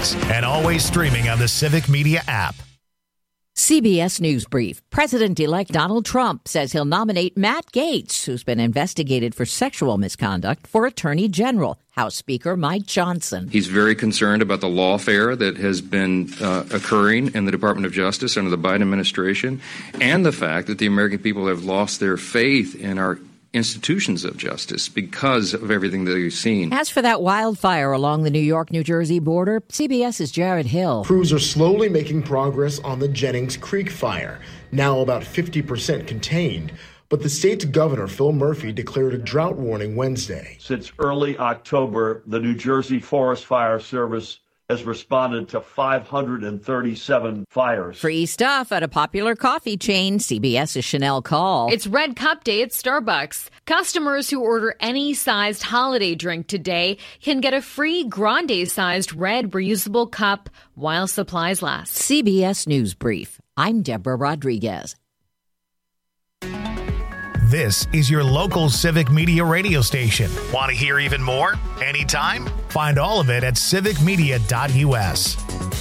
weekdays, and always streaming on the Civic Media app. CBS News Brief. President-elect Donald Trump says he'll nominate Matt Gaetz, who's been investigated for sexual misconduct, for Attorney General. House Speaker Mike Johnson. He's very concerned about the lawfare that has been occurring in the Department of Justice under the Biden administration, and the fact that the American people have lost their faith in our institutions of justice because of everything that they've seen. As for that wildfire along the New York-New Jersey border, CBS's Jared Hill. Crews are slowly making progress on the Jennings Creek fire, now about 50% contained. But the state's governor, Phil Murphy, declared a drought warning Wednesday. Since early October, the New Jersey Forest Fire Service has responded to 537 fires. Free stuff at a popular coffee chain, CBS's Chanel Call. It's Red Cup Day at Starbucks. Customers who order any sized holiday drink today can get a free grande-sized red reusable cup while supplies last. CBS News Brief. I'm Deborah Rodriguez. This is your local Civic Media radio station. Want to hear even more? Anytime? Find all of it at civicmedia.us.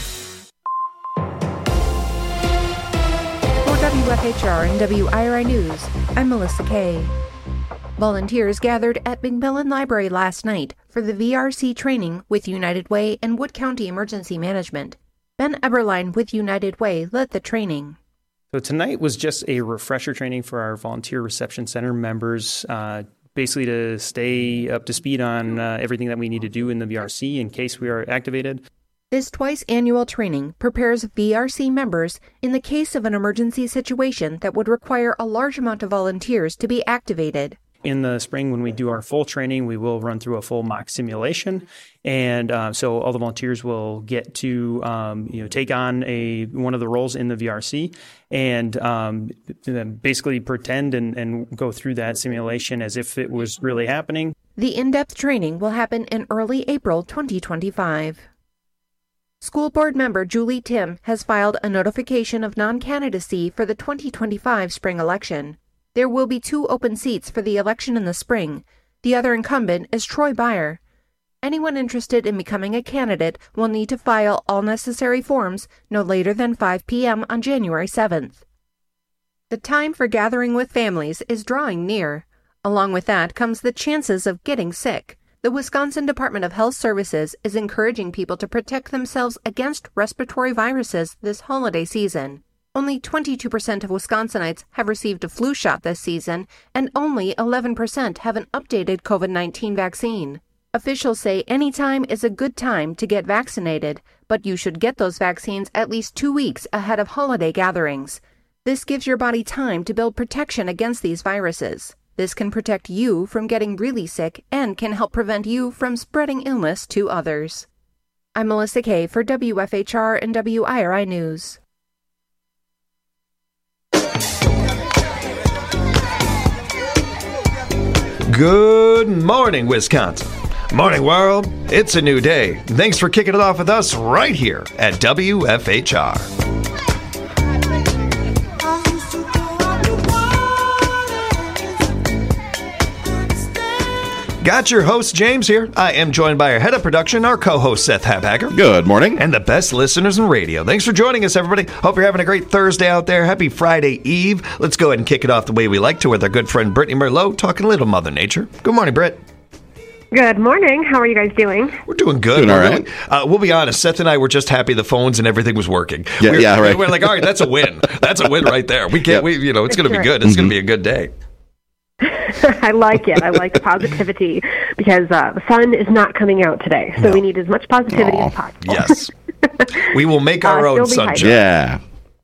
For WFHR and WIRI News, I'm Melissa Kay. Volunteers gathered at McMillan Library last night for the VRC training with United Way and Wood County Emergency Management. Ben Eberlein with United Way led the training. So tonight was just a refresher training for our Volunteer Reception Center members, basically to stay up to speed on everything that we need to do in the VRC in case we are activated. This twice-annual training prepares VRC members in the case of an emergency situation that would require a large amount of volunteers to be activated. In the spring, when we do our full training, we will run through a full mock simulation, and so all the volunteers will get to take on one of the roles in the VRC, and basically pretend and go through that simulation as if it was really happening. The in-depth training will happen in early April 2025. School board member Julie Tim has filed a notification of non-candidacy for the 2025 spring election. There will be 2 open seats for the election in the spring. The other incumbent is Troy Beyer. Anyone interested in becoming a candidate will need to file all necessary forms no later than 5 p.m. on January 7th. The time for gathering with families is drawing near. Along with that comes the chances of getting sick. The Wisconsin Department of Health Services is encouraging people to protect themselves against respiratory viruses this holiday season. Only 22% of Wisconsinites have received a flu shot this season, and only 11% have an updated COVID-19 vaccine. Officials say any time is a good time to get vaccinated, but you should get those vaccines at least 2 weeks ahead of holiday gatherings. This gives your body time to build protection against these viruses. This can protect you from getting really sick and can help prevent you from spreading illness to others. I'm Melissa Kay for WFHR and WIRI News. Good morning, Wisconsin. Morning, world. It's a new day. Thanks for kicking it off with us right here at WFHR. Got your host, James, here. I am joined by our head of production, our co-host, Seth Habhacker. Good morning. And the best listeners in radio. Thanks for joining us, everybody. Hope you're having a great Thursday out there. Happy Friday Eve. Let's go ahead and kick it off the way we like to with our good friend Brittany Merlot, talking a little Mother Nature. Good morning, Britt. Good morning. How are you guys doing? We're doing good. Doing all right. We'll be honest. Seth and I were just happy the phones and everything was working. Yeah, right. We're like, all right, that's a win. That's a win right there. We can't. Yep. It's going to be good. It's going to be a good day. I like it. I like the positivity because the sun is not coming out today. So we need as much positivity as possible. Yes. We will make our own sunshine. Yeah.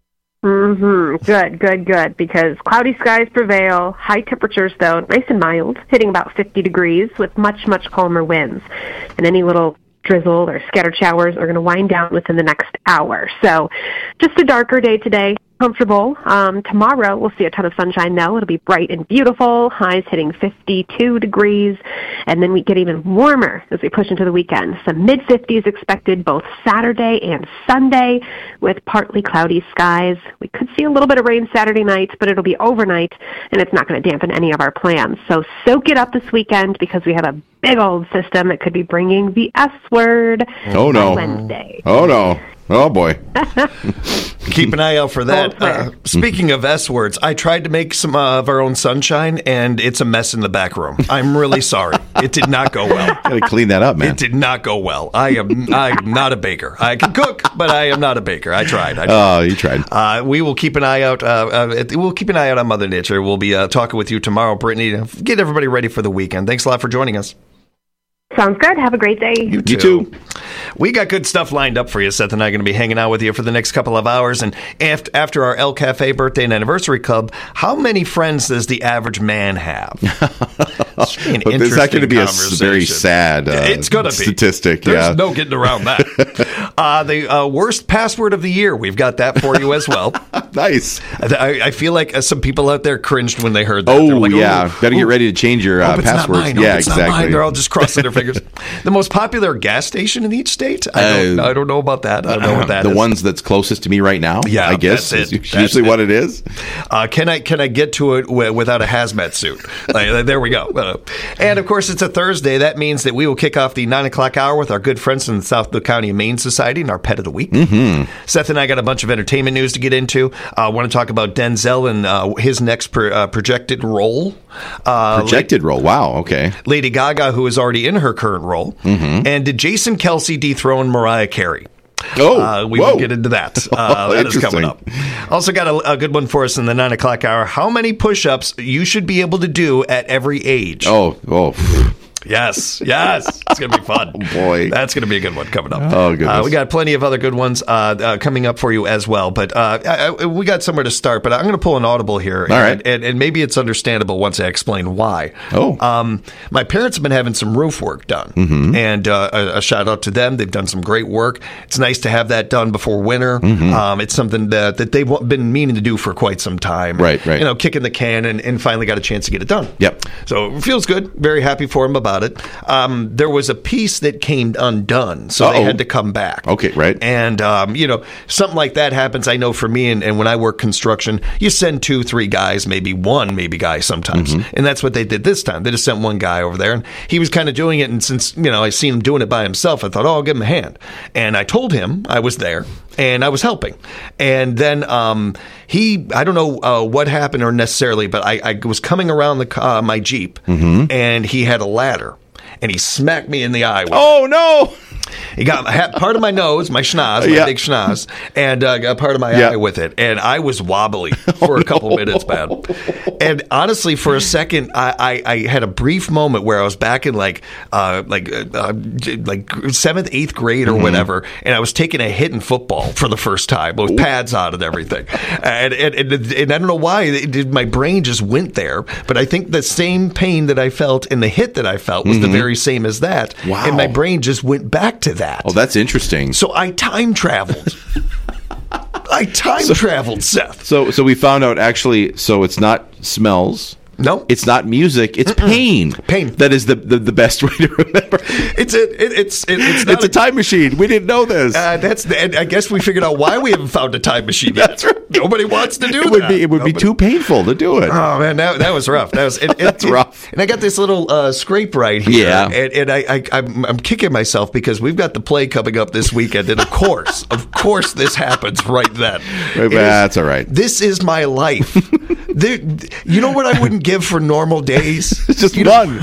Good. Because cloudy skies prevail. High temperatures, though, nice and mild, hitting about 50 degrees with much calmer winds. And any little drizzle or scattered showers are going to wind down within the next hour. So just a darker day today. comfortable. Tomorrow, we'll see a ton of sunshine, though. It'll be bright and beautiful, highs hitting 52 degrees, and then we get even warmer as we push into the weekend. Some mid-50s expected both Saturday and Sunday with partly cloudy skies. We could see a little bit of rain Saturday night, but it'll be overnight, and it's not going to dampen any of our plans. So soak it up this weekend because we have a big old system that could be bringing the S word on Wednesday. Oh, no. Oh, boy. Keep an eye out for that. Speaking of S words, I tried to make some of our own sunshine, and it's a mess in the back room. I'm really sorry. It did not go well. Gotta clean that up, man. It did not go well. I'm not a baker. I can cook, but I am not a baker. I tried. Oh, you tried. We will keep an eye out. We'll keep an eye out on Mother Nature. We'll be talking with you tomorrow, Brittany, to get everybody ready for the weekend. Thanks a lot for joining us. Sounds good. Have a great day. You too. We got good stuff lined up for you. Seth and I are going to be hanging out with you for the next couple of hours. And after our El Cafe Birthday and Anniversary Club, how many friends does the average man have? Is that going to be a very sad it's gonna statistic? There's no getting around that. The worst password of the year. We've got that for you as well. Nice. I feel like some people out there cringed when they heard that. Oh, like, yeah. Got to get ready to change your passwords. Yeah, exactly. They're all just crossing their fingers. The most popular gas station in each state? I don't know about that. I don't know what that is. The ones that's closest to me right now, yeah, I guess, that's is usually what it is. Can I get to it without a hazmat suit? There we go. And, of course, it's a Thursday. That means that we will kick off the 9 o'clock hour with our good friends from the South Cook County Humane Society and our Pet of the Week. Mm-hmm. Seth and I got a bunch of entertainment news to get into. I want to talk about Denzel and his next projected role. Role. Wow. Okay. Lady Gaga, who is already in her current role. Mm-hmm. And did Jason Kelce dethrone Mariah Carey? We will get into that. That is coming up. Also got a good one for us in the 9 o'clock hour. How many push-ups you should be able to do at every age? Oh. Yes. It's going to be fun. Oh, boy. That's going to be a good one coming up. Oh, goodness. We got plenty of other good ones coming up for you as well. But we got somewhere to start. But I'm going to pull an audible here. All right. And maybe it's understandable once I explain why. Oh. My parents have been having some roof work done. Mm-hmm. And a shout out to them. They've done some great work. It's nice to have that done before winter. Mm-hmm. It's something that they've been meaning to do for quite some time. Right. Kicking the can and finally got a chance to get it done. Yep. So it feels good. Very happy for them about it. There was a piece that came undone, so they had to come back. Okay, right. And, something like that happens, I know, for me, and when I work construction, you send 2-3 guys, maybe one guy sometimes. Mm-hmm. And that's what they did this time. They just sent one guy over there, and he was kind of doing it, and since, I seen him doing it by himself, I thought, I'll give him a hand. And I told him I was there, and I was helping. And then I don't know what happened or necessarily, but I was coming around my Jeep, mm-hmm. and he had a ladder. And he smacked me in the eye with it. No! He got part of my nose, my schnoz, my big schnoz, and got part of my eye with it. And I was wobbly for a couple minutes, man. And honestly, for a second, I had a brief moment where I was back in like 7th, 8th grade or whatever, and I was taking a hit in football for the first time with pads on and everything. And I don't know why my brain just went there, but I think the same pain that I felt and the hit that I felt was the very same as that. Wow. And my brain just went back to that. Oh, that's interesting. So I time traveled. Traveled, Seth. So we found out actually. So it's not smells. No, it's not music. It's pain. Pain. That is the best way to remember. It's a time machine. We didn't know this. I guess we figured out why we haven't found a time machine yet. That's right. Nobody wants to do that. It would be too painful to do it. Oh man, that was rough. That's rough. And I got this little scrape right here. Yeah. And I'm kicking myself because we've got the play coming up this weekend, and of course, this happens right then. That's all right. This is my life. You know what I wouldn't give for normal days? Just one.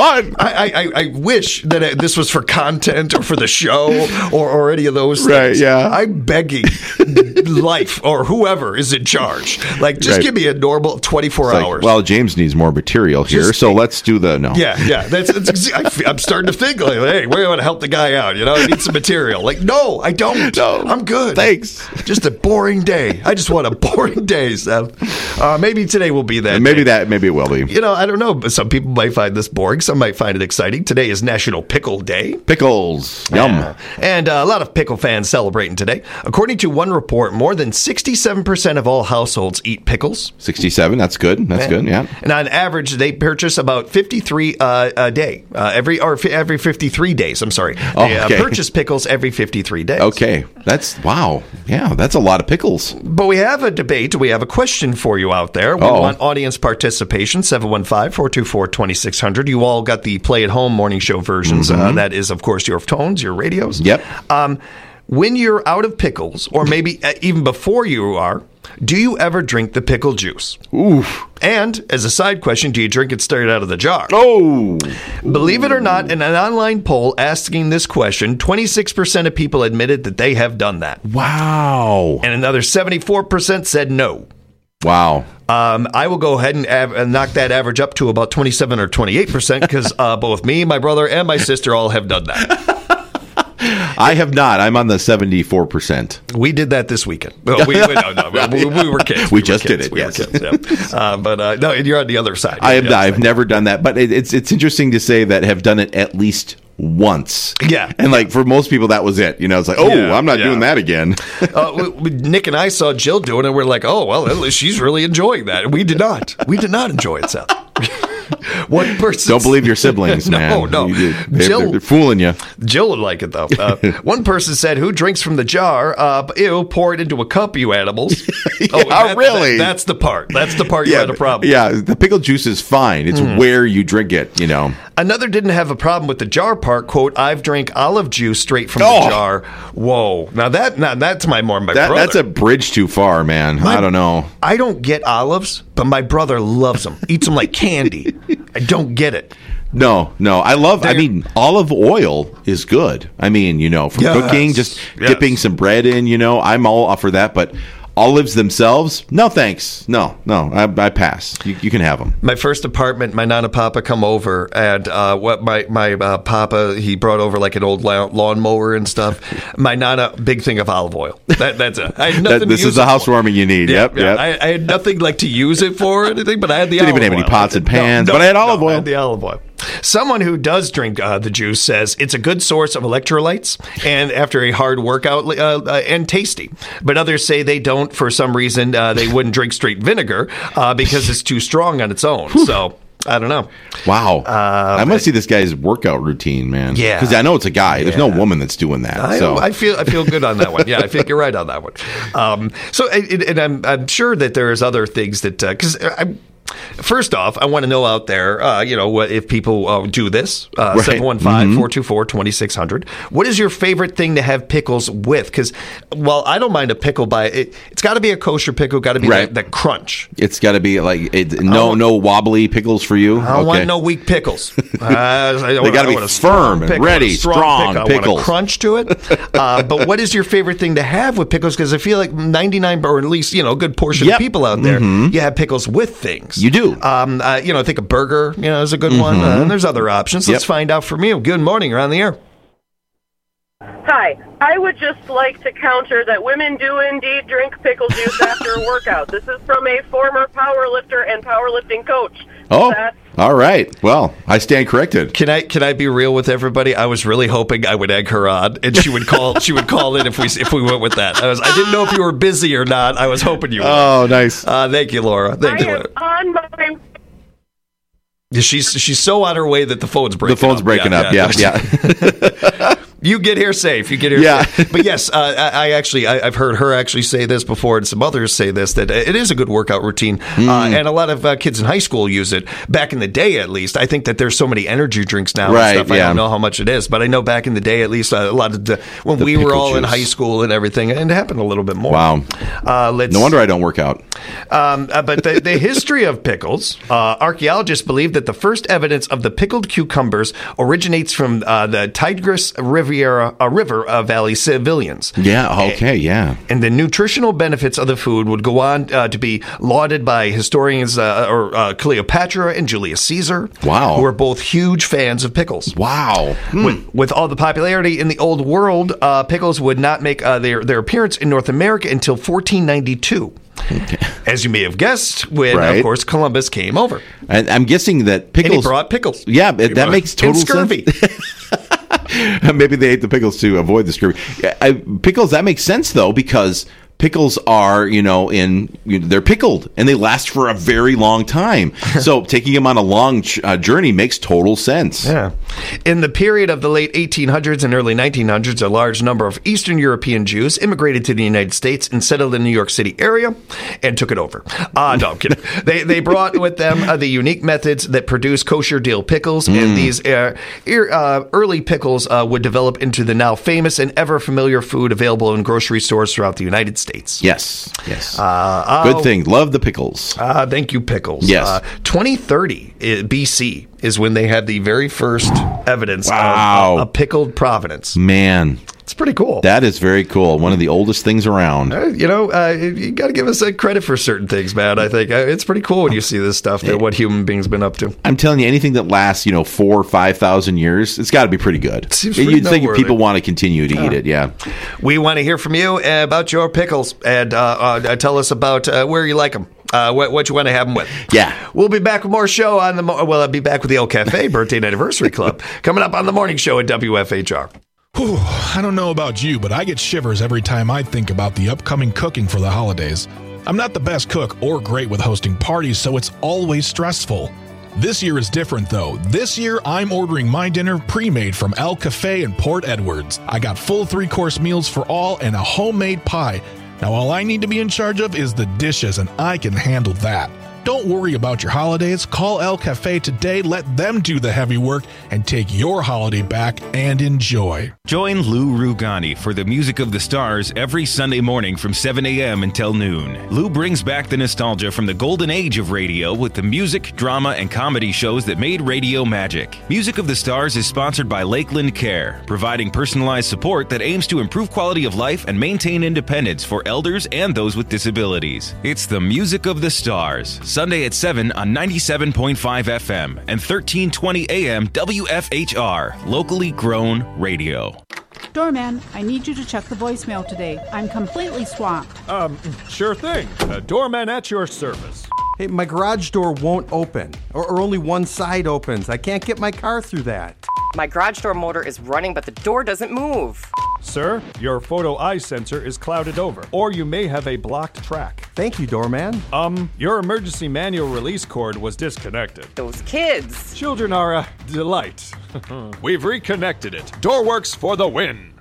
I wish that this was for content or for the show or any of those things. Right, yeah. I'm begging life or whoever is in charge. Just give me a normal 24 hours. Well, James needs more material here, so let's do the no. Yeah. I'm starting to think hey, we want to help the guy out. I need some material. No, I don't. No, I'm good. Thanks. Just a boring day. I just want a boring day, Seth. Maybe today will be that. Maybe it will be. I don't know. But some people might find this boring. Some might find it exciting. Today is National Pickle Day. Pickles. Yum. And a lot of pickle fans celebrating today. According to one report, more than 67% of all households eat pickles. 67. That's good. That's good. Yeah. And on average, they purchase about 53 a day. Every 53 days. I'm sorry. They purchase pickles every 53 days. Okay. Wow. Yeah, that's a lot of pickles. But we have a debate. We have a question for you out there. We want audience participation. 715-424-2600. You all got the play-at-home morning show versions. That is, of course, your phones, your radios. Yep. When you're out of pickles, or maybe even before you are, do you ever drink the pickle juice? Oof. And, as a side question, do you drink it straight out of the jar? Oh! Believe it or not, in an online poll asking this question, 26% of people admitted that they have done that. Wow. And another 74% said no. Wow. I will go ahead and knock that average up to about 27 or 28% because both me, my brother, and my sister all have done that. I have not. I'm on the 74%. We did that this weekend. Well, we were kids. We just did it. We were kids, yeah. But no, you're on the other side. I've never done that, but it's interesting to say that have done it at least once. Yeah. And like for most people, that was it. It's like, I'm not doing that again. Nick and I saw Jill doing it. We're like, oh, well, she's really enjoying that. We did not. We did not enjoy it, Seth. One person. Don't believe your siblings, man. No. They're fooling you. Jill would like it, though. One person said, who drinks from the jar? Ew, pour it into a cup, you animals. Really? That's the part. That's the part you had a problem. Yeah, the pickle juice is fine. It's where you drink it, Another didn't have a problem with the jar part. Quote, I've drank olive juice straight from the jar. Whoa. Now that's my brother. That's a bridge too far, man. I don't know. I don't get olives, but my brother loves them. Eats them like candy. I don't get it. No. Olive oil is good. For cooking, just dipping some bread in, I'm all up for that. But olives themselves, no thanks. No, I pass. You can have them. My first apartment, my Nana Papa come over, and my Papa, he brought over like an old lawnmower and stuff. My Nana, big thing of olive oil. That's it. I had nothing this is the housewarming you need. Yep. I had nothing like to use it for or anything, but I had the olive oil. Didn't even have any pots and pans, but I had olive oil. I had the olive oil. Someone who does drink the juice says it's a good source of electrolytes and after a hard workout and tasty. But others say they don't for some reason. They wouldn't drink straight vinegar because it's too strong on its own. So I don't know. Wow. I must see this guy's workout routine, man. Yeah. Because I know it's a guy. There's no woman that's doing that. I feel good on that one. Yeah, I think you're right on that one. And I'm sure that there's other things that because first off, I want to know out there, what if people do this? 715-424-2600. What is your favorite thing to have pickles with? Because, I don't mind a pickle it's got to be a kosher pickle. Got to be that crunch. It's got to be like no wobbly pickles for you. I don't want no weak pickles. They got to be firm and ready, strong pickles. I want a crunch to it. But what is your favorite thing to have with pickles? Because I feel like 99, or at least a good portion of people out there, you have pickles with things. You do. I think a burger, is a good one. And there's other options. Let's find out from you. Good morning. You're on the air. Hi. I would just like to counter that women do indeed drink pickle juice after a workout. This is from a former powerlifter and powerlifting coach. Oh, all right. Well, I stand corrected. Can I be real with everybody? I was really hoping I would egg her on, and she would call in if we went with that. I didn't know if you were busy or not. I was hoping you would. Oh, nice. Thank you, Laura. Thank you, Laura. On my. She's so on her way that the phone's breaking up. The phone's breaking up. Yeah. You get here safe. Safe. But yes, I've heard her actually say this before, and some others say this, that it is a good workout routine. And a lot of kids in high school use it. Back in the day, at least, I think that there's so many energy drinks now and stuff. I don't know how much it is, but I know back in the day, at least, a lot of when we were all in high school and everything, and it happened a little bit more. Wow. No wonder I don't work out. But the history of pickles, archaeologists believe that the first evidence of the pickled cucumbers originates from the Tigris River Riviera River Valley civilians. Yeah, okay, yeah. And the nutritional benefits of the food would go on to be lauded by historians Cleopatra and Julius Caesar. Wow. Who were both huge fans of pickles. Wow. With all the popularity in the old world, pickles would not make their appearance in North America until 1492. Okay. As you may have guessed, when, of course, Columbus came over. And I'm guessing that pickles... And he brought pickles. Yeah, that makes total scurvy. sense. Maybe they ate the pickles to avoid the scurvy. Pickles, that makes sense, though, because... pickles are, they're pickled and they last for a very long time. So taking them on a long journey makes total sense. Yeah. In the period of the late 1800s and early 1900s, a large number of Eastern European Jews immigrated to the United States and settled in the New York City area and took it over. No, I'm kidding. They brought with them the unique methods that produce kosher dill pickles, and these early pickles would develop into the now famous and ever familiar food available in grocery stores throughout the United States. Yes. Good thing. Love the pickles. Thank you, pickles. Yes. 2030 BC is when they had the very first evidence of a pickled Providence. Man. It's pretty cool. That is very cool. One of the oldest things around. You got to give us credit for certain things, man. I think it's pretty cool when you see this stuff, that what human beings been up to. I'm telling you, anything that lasts, 4,000 or 5,000 years, it's got to be pretty good. You'd think people want to continue to eat it, yeah. We want to hear from you about your pickles, and tell us about where you like them. What you want to have them with. Yeah. We'll be back with more show on I'll be back with the El Cafe Birthday and Anniversary Club coming up on the morning show at WFHR. Whew, I don't know about you, but I get shivers every time I think about the upcoming cooking for the holidays. I'm not the best cook or great with hosting parties, so it's always stressful. This year is different, though. This year, I'm ordering my dinner pre-made from El Cafe in Port Edwards. I got full 3-course meals for all and a homemade pie. Now, all I need to be in charge of is the dishes, and I can handle that. Don't worry about your holidays. Call El Cafe today, let them do the heavy work, and take your holiday back and enjoy. Join Lou Rugani for the Music of the Stars every Sunday morning from 7 a.m. until noon. Lou brings back the nostalgia from the golden age of radio with the music, drama, and comedy shows that made radio magic. Music of the Stars is sponsored by Lakeland Care, providing personalized support that aims to improve quality of life and maintain independence for elders and those with disabilities. It's the Music of the Stars, Sunday at 7 on 97.5 FM and 1320 AM WFHR, locally grown radio. Doorman, I need you to check the voicemail today. I'm completely swamped. Sure thing. Doorman at your service. Hey, my garage door won't open, or only one side opens. I can't get my car through that. My garage door motor is running, but the door doesn't move. Sir, your photo eye sensor is clouded over, or you may have a blocked track. Thank you, doorman. Your emergency manual release cord was disconnected. Those kids. Children are a delight. We've reconnected it. Doorworks for the win.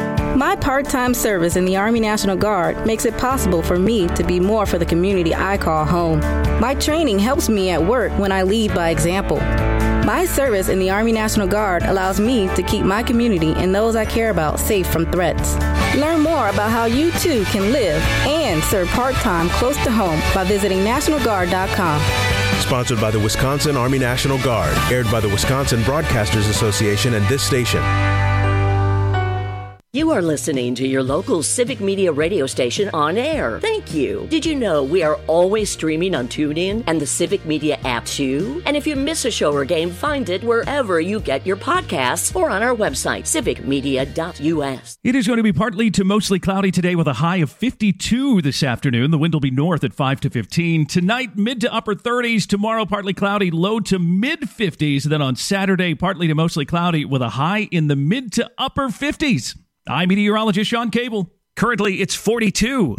My part-time service in the Army National Guard makes it possible for me to be more for the community I call home. My training helps me at work when I lead by example. My service in the Army National Guard allows me to keep my community and those I care about safe from threats. Learn more about how you too can live and serve part-time close to home by visiting NationalGuard.com. Sponsored by the Wisconsin Army National Guard, aired by the Wisconsin Broadcasters Association and this station. You are listening to your local Civic Media radio station on air. Thank you. Did you know we are always streaming on TuneIn and the Civic Media app too? And if you miss a show or game, find it wherever you get your podcasts or on our website, civicmedia.us. It is going to be partly to mostly cloudy today with a high of 52 this afternoon. The wind will be north at 5 to 15. Tonight, mid to upper 30s. Tomorrow, partly cloudy, low to mid 50s. Then on Saturday, partly to mostly cloudy with a high in the mid to upper 50s. I'm meteorologist Sean Cable. Currently, it's 42.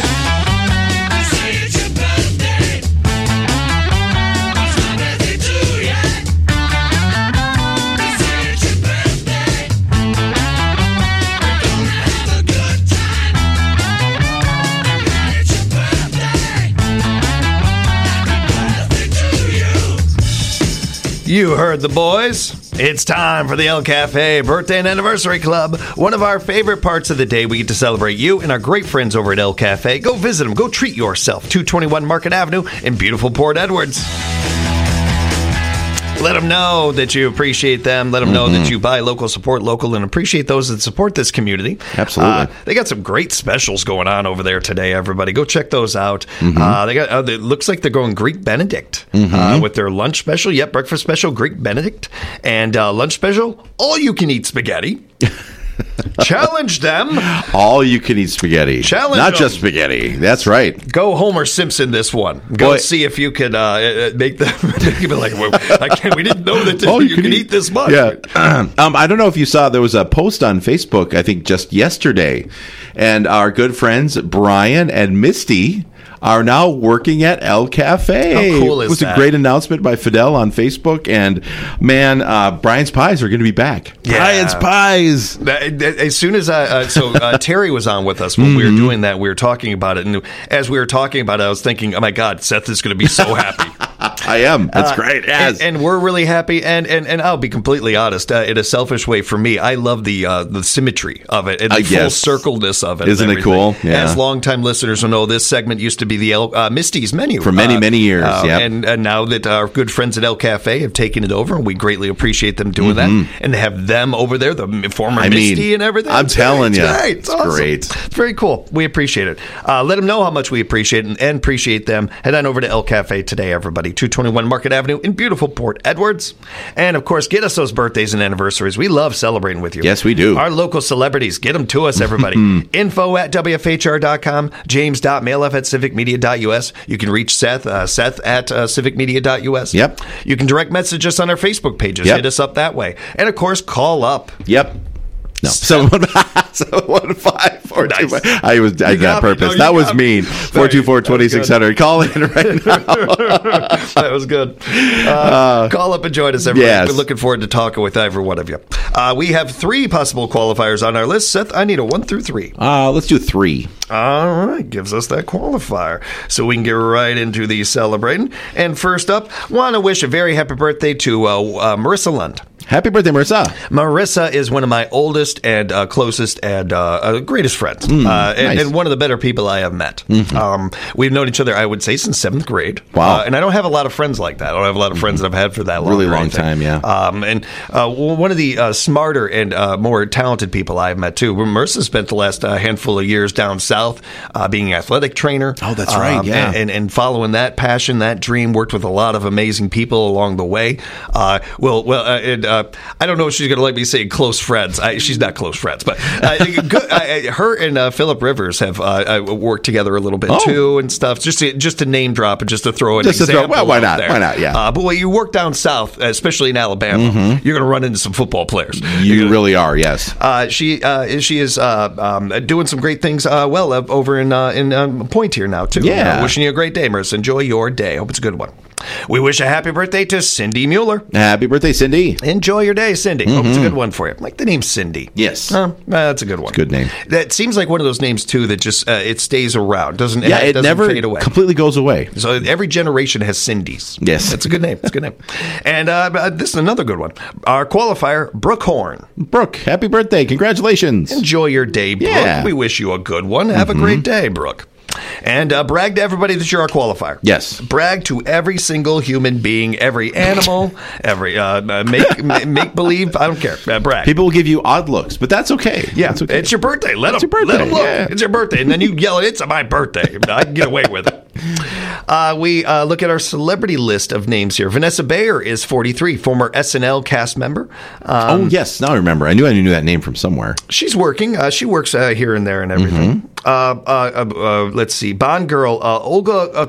You heard the boys. It's time for the El Cafe Birthday and Anniversary Club. One of our favorite parts of the day. We get to celebrate you and our great friends over at El Cafe. Go visit them. Go treat yourself. 221 Market Avenue in beautiful Port Edwards. Let them know that you appreciate them. Let them know that you buy local, support local, and appreciate those that support this community. Absolutely. They got some great specials going on over there today, everybody. Go check those out. They got. It looks like they're going Greek Benedict with their lunch special. Yep, breakfast special, Greek Benedict. And lunch special, all-you-can-eat spaghetti. Challenge them. All you can eat spaghetti. Challenge Not them. just spaghetti. That's right. Go Homer Simpson this one. Go see if you could make them be like, well, we didn't know that you could eat this much. Yeah. I don't know if you saw, there was a post on Facebook, I think just yesterday, and our good friends Brian and Misty are now working at El Cafe. How cool is It was that? a great announcement by Fidel on Facebook, and man, Brian's Pies are going to be back. Yeah. Brian's Pies. As soon as Terry was on with us when we were doing that, we were talking about it, and as we were talking about it, I was thinking, oh my God, Seth is going to be so happy. I am. That's great. Yes. And we're really happy. And I'll be completely honest, in a selfish way, for me, I love the symmetry of it and the full circledness of it. Isn't it cool? Yeah. As longtime listeners will know, this segment used to be the Misty's menu for many years. And now that our good friends at El Cafe have taken it over, and we greatly appreciate them doing that, and to have them over there, the former Misty and everything. I'm telling you, it's awesome. Great. It's very cool. We appreciate it. Let them know how much we appreciate it and appreciate them. Head on over to El Cafe today, everybody. 221 Market Avenue in beautiful Port Edwards. And, of course, get us those birthdays and anniversaries. We love celebrating with you. Yes, we do. Our local celebrities, get them to us, everybody. info@wfhr.com, james.mailf@civicmedia.us. You can reach Seth at civicmedia.us. Yep. You can direct message us on our Facebook pages. Hit us up that way. And, of course, call up. Yep. No. 715-425. I did that on purpose. That was mean. 424-2600. Call in right now. That was good. Call up and join us, everybody. Yes. We're looking forward to talking with every one of you. We have 3 possible qualifiers on our list. Seth, I need a 1 through 3. Let's do 3. All right. Gives us that qualifier. So we can get right into the celebrating. And first up, want to wish a very happy birthday to Marissa Lund. Happy birthday, Marissa. Marissa is one of my oldest and closest and greatest friends. Nice. And one of the better people I have met. We've known each other, I would say, since 7th grade. Wow. And I don't have a lot of friends like that. I don't have a lot of friends that I've had for that long. Really long time, yeah. And one of the smarter and more talented people I've met, too. Marissa spent the last handful of years down south being an athletic trainer. Oh, that's right, yeah. And following that passion, that dream, worked with a lot of amazing people along the way. I don't know if she's going to let me say close friends. She's not close friends, but her and Philip Rivers have worked together a little bit too and stuff. Just to name drop and just to throw an example. Why not? There. Why not? Yeah. But when you work down south, especially in Alabama, you're going to run into some football players. You really are. Yes. She is doing some great things. Over in Point here now too. Yeah. Wishing you a great day, Marissa. Enjoy your day. Hope it's a good one. We wish a happy birthday to Cindy Mueller. Happy birthday, Cindy. Enjoy your day, Cindy. Hope it's a good one for you. I like the name Cindy. Yes. That's a good one. Good name. That seems like one of those names, too, that just it stays around. It never fade away. Completely goes away. So every generation has Cindy's. Yes. That's a good name. It's a good name. And this is another good one. Our qualifier, Brooke Horn. Brooke, happy birthday. Congratulations. Enjoy your day, Brooke. Yeah. We wish you a good one. Have a great day, Brooke. And brag to everybody that you're our qualifier. Yes. Brag to every single human being, every animal, every make believe. I don't care. Brag. People will give you odd looks, but that's okay. Yeah, that's okay. It's your birthday. Let them your birthday. look. Yeah. It's your birthday, and then you yell, "It's my birthday." I can get away with it. We look at our celebrity list of names here. Vanessa Bayer is 43, former SNL cast member. Oh yes, now I remember. I knew that name from somewhere. She's working. She works here and there and everything. Let's see. Bond girl Olga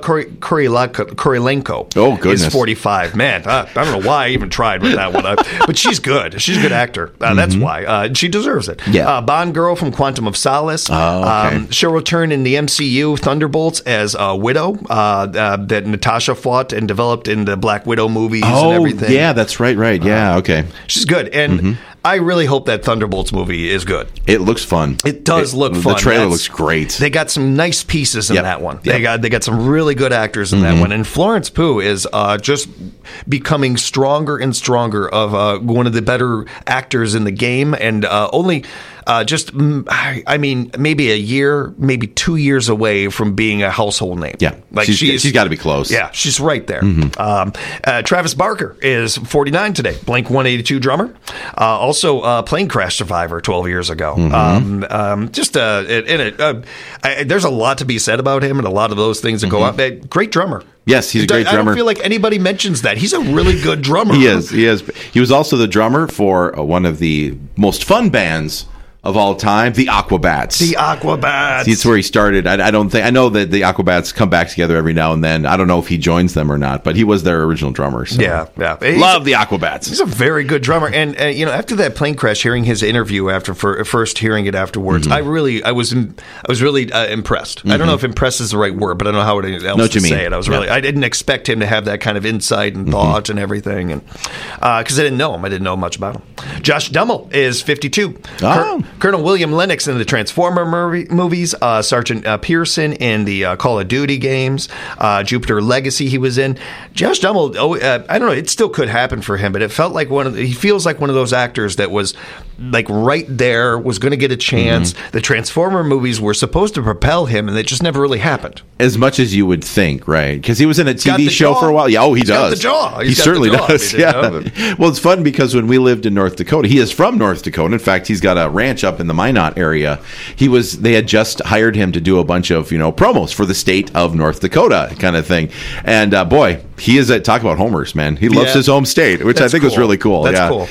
Kurilenko. Oh, goodness. Is 45. Man, I don't know why I even tried with that one. But she's good. She's a good actor. That's why. She deserves it. Yeah. Bond girl from Quantum of Solace. Oh, okay. She'll return in the MCU Thunderbolts as a widow that Natasha fought and developed in the Black Widow movies and everything. Yeah, that's right. Yeah, okay. She's good. And I really hope that Thunderbolts movie is good. It looks fun. It does look fun. The trailer looks great. They got some nice pieces in that one. Yep. They got some really good actors in that one. And Florence Pugh is just becoming stronger and stronger of one of the better actors in the game. And I mean, maybe a year, maybe 2 years away from being a household name. Yeah, like she's got to be close. Yeah, she's right there. Travis Barker is 49 today. Blink-182 drummer, also plane crash survivor 12 years ago. There's a lot to be said about him, and a lot of those things that go up. Great drummer. Yes, he's a great drummer. I don't feel like anybody mentions that. He's a really good drummer. He is. He was also the drummer for one of the most fun bands of all time, the Aquabats. The Aquabats. That's where he started. I know that the Aquabats come back together every now and then. I don't know if he joins them or not, but he was their original drummer. So. Yeah. Love the Aquabats. He's a very good drummer. And after that plane crash, hearing his interview first hearing it afterwards, I was really impressed. I don't know if impressed is the right word, but I don't know how else to say it. I didn't expect him to have that kind of insight and thought and everything, and because I didn't know him. I didn't know much about him. Josh Duhamel is 52. Oh. Colonel William Lennox in the Transformer movies, Sergeant Pearson in the Call of Duty games, Jupiter Legacy he was in. Josh Duhamel, I don't know, it still could happen for him, but it felt like he feels like one of those actors that was like right there, was going to get a chance. The Transformer movies were supposed to propel him, and it just never really happened. As much as you would think, right? Because he was in a TV show for a while. Yeah, he does. Got the jaw. He certainly does. Yeah. Well, it's fun because when we lived in North Dakota, he is from North Dakota. In fact, he's got a ranch up in the Minot area. They had just hired him to do a bunch of promos for the state of North Dakota kind of thing. And boy, he is talk about homers, man. He loves his home state, which I think was really cool. That's cool.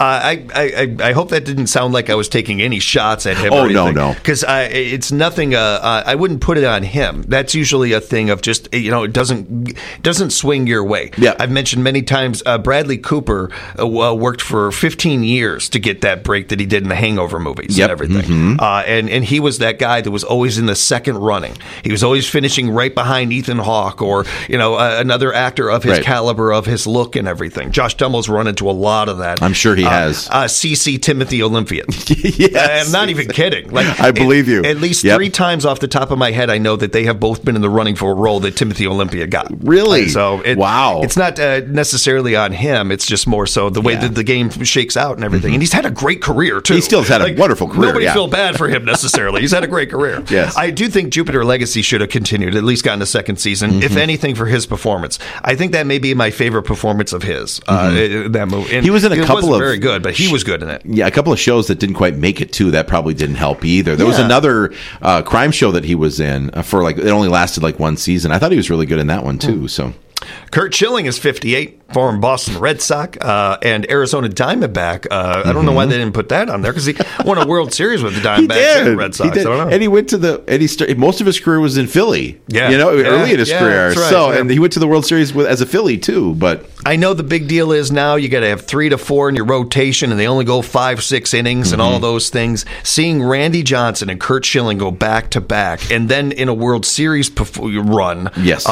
I hope that didn't sound like I was taking any shots at him. Oh, no. Because it's nothing. I wouldn't put it on him. That's usually a thing of just it doesn't swing your way. Yeah. I've mentioned many times. Bradley Cooper worked for 15 years to get that break that he did in the Hangover movies and everything. And he was that guy that was always in the second running. He was always finishing right behind Ethan Hawke or another actor of his caliber, of his look and everything. Josh Duhamel's run into a lot of that. I'm sure he has. CC Timothy Olympian. Yes. I'm not even kidding. I believe you. At least 3 times off the top of my head, I know that they have both been in the running for a role that Timothy Olympia got. Really? Wow. It's not necessarily on him. It's just more so the way that the game shakes out and everything. And he's had a great career, too. He still has had a wonderful career. Nobody feel bad for him necessarily. He's had a great career. Yes. I do think Jupiter Legacy should have continued, at least gotten a second season, if anything, for his performance. I think that may be my favorite performance of his, that movie. And he was in a couple of... very good, but he was good in it. Yeah, a couple of shows that didn't quite make it, too. That probably didn't help either. There was another crime show that he was in for it only lasted 1 season. I thought he was really good in that one, too, so... Kurt Schilling is 58, former Boston Red Sox and Arizona Diamondback. I don't know why they didn't put that on there because he won a World Series with the Diamondbacks and Red Sox. He did. I don't know. And he went to most of his career was in Philly. Yeah, early in his career. Right, and he went to the World Series as a Philly too. But I know the big deal is now you got to have 3 to 4 in your rotation, and they only go 5-6 innings and all those things. Seeing Randy Johnson and Kurt Schilling go back to back, and then in a World Series run, yes,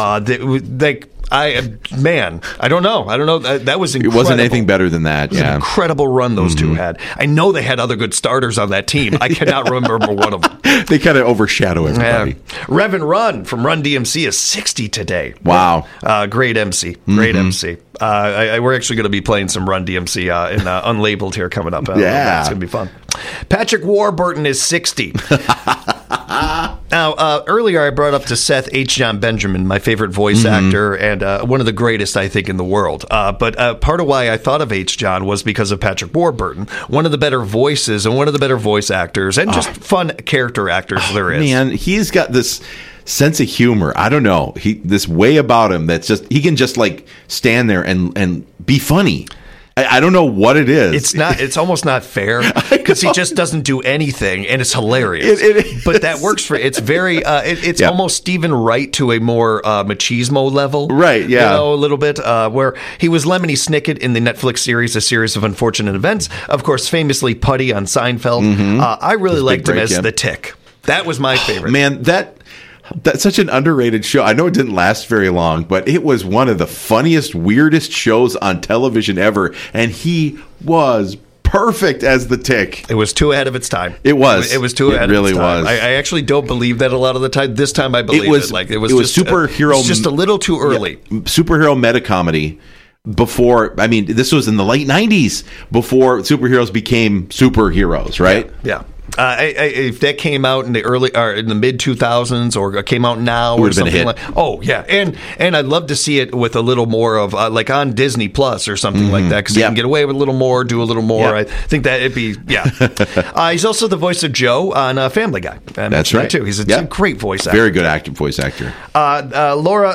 I don't know. That was incredible. It wasn't anything better than that. It was an incredible run those two had. I know they had other good starters on that team. I cannot remember one of them. They kind of overshadow everybody. Reverend Run from Run DMC is 60 today. Wow. Great MC. Great MC. We're actually going to be playing some Run DMC in Unlabeled here coming up. It's going to be fun. Patrick Warburton is 60. Now, earlier I brought up to Seth H. John Benjamin, my favorite voice actor and one of the greatest, I think, in the world. But part of why I thought of H. John was because of Patrick Warburton, one of the better voices and one of the better voice actors and just fun character actors there is. Man, he's got this sense of humor. I don't know. This way about him that's just, he can just stand there and be funny. I don't know what it is. It's almost not fair because he just doesn't do anything, and it's hilarious. But that works for it's very. It's almost Stephen Wright to a more machismo level, right? Yeah, a little bit. Where he was Lemony Snicket in the Netflix series A Series of Unfortunate Events. Of course, famously Putty on Seinfeld. I really liked him as the Tick. That was my favorite. Man, That's such an underrated show. I know it didn't last very long, but it was one of the funniest, weirdest shows on television ever, and he was perfect as the Tick. It was too ahead of its time. It was. It was too ahead of its time. It really was. I actually don't believe that a lot of the time. This time I believe it. It was just superhero. It was just a little too early. Superhero meta comedy. Before, this was in the late 90s, before superheroes became superheroes, right? Yeah. If that came out in the mid 2000s or came out now or something like, oh yeah, and I'd love to see it with a little more of like on Disney Plus or something like that, because you can get away with a little more, do a little more. I think that it'd be he's also the voice of Joe on Family Guy. That's right too. He's a great voice actor. Very good voice actor. Laura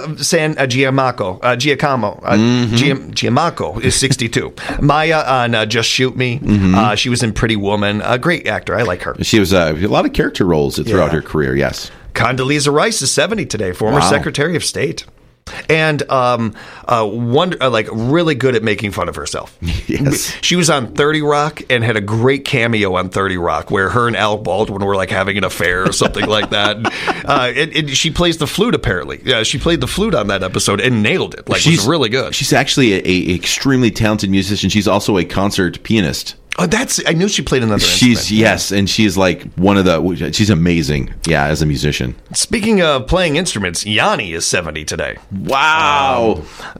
Giamacco is 62. Maya on Just Shoot Me. She was in Pretty Woman. A great actor. I like her. She was a lot of character roles throughout her career, yes. Condoleezza Rice is 70 today, former Secretary of State. And really good at making fun of herself. Yes. She was on 30 Rock and had a great cameo on 30 Rock where her and Alec Baldwin were like having an affair or something like that. And she plays the flute, apparently. Yeah, she played the flute on that episode and nailed it. She's really good. She's actually a extremely talented musician. She's also a concert pianist. Oh, I knew she played another instrument. Yes, and she's like she's amazing, as a musician. Speaking of playing instruments, Yanni is 70 today. Wow.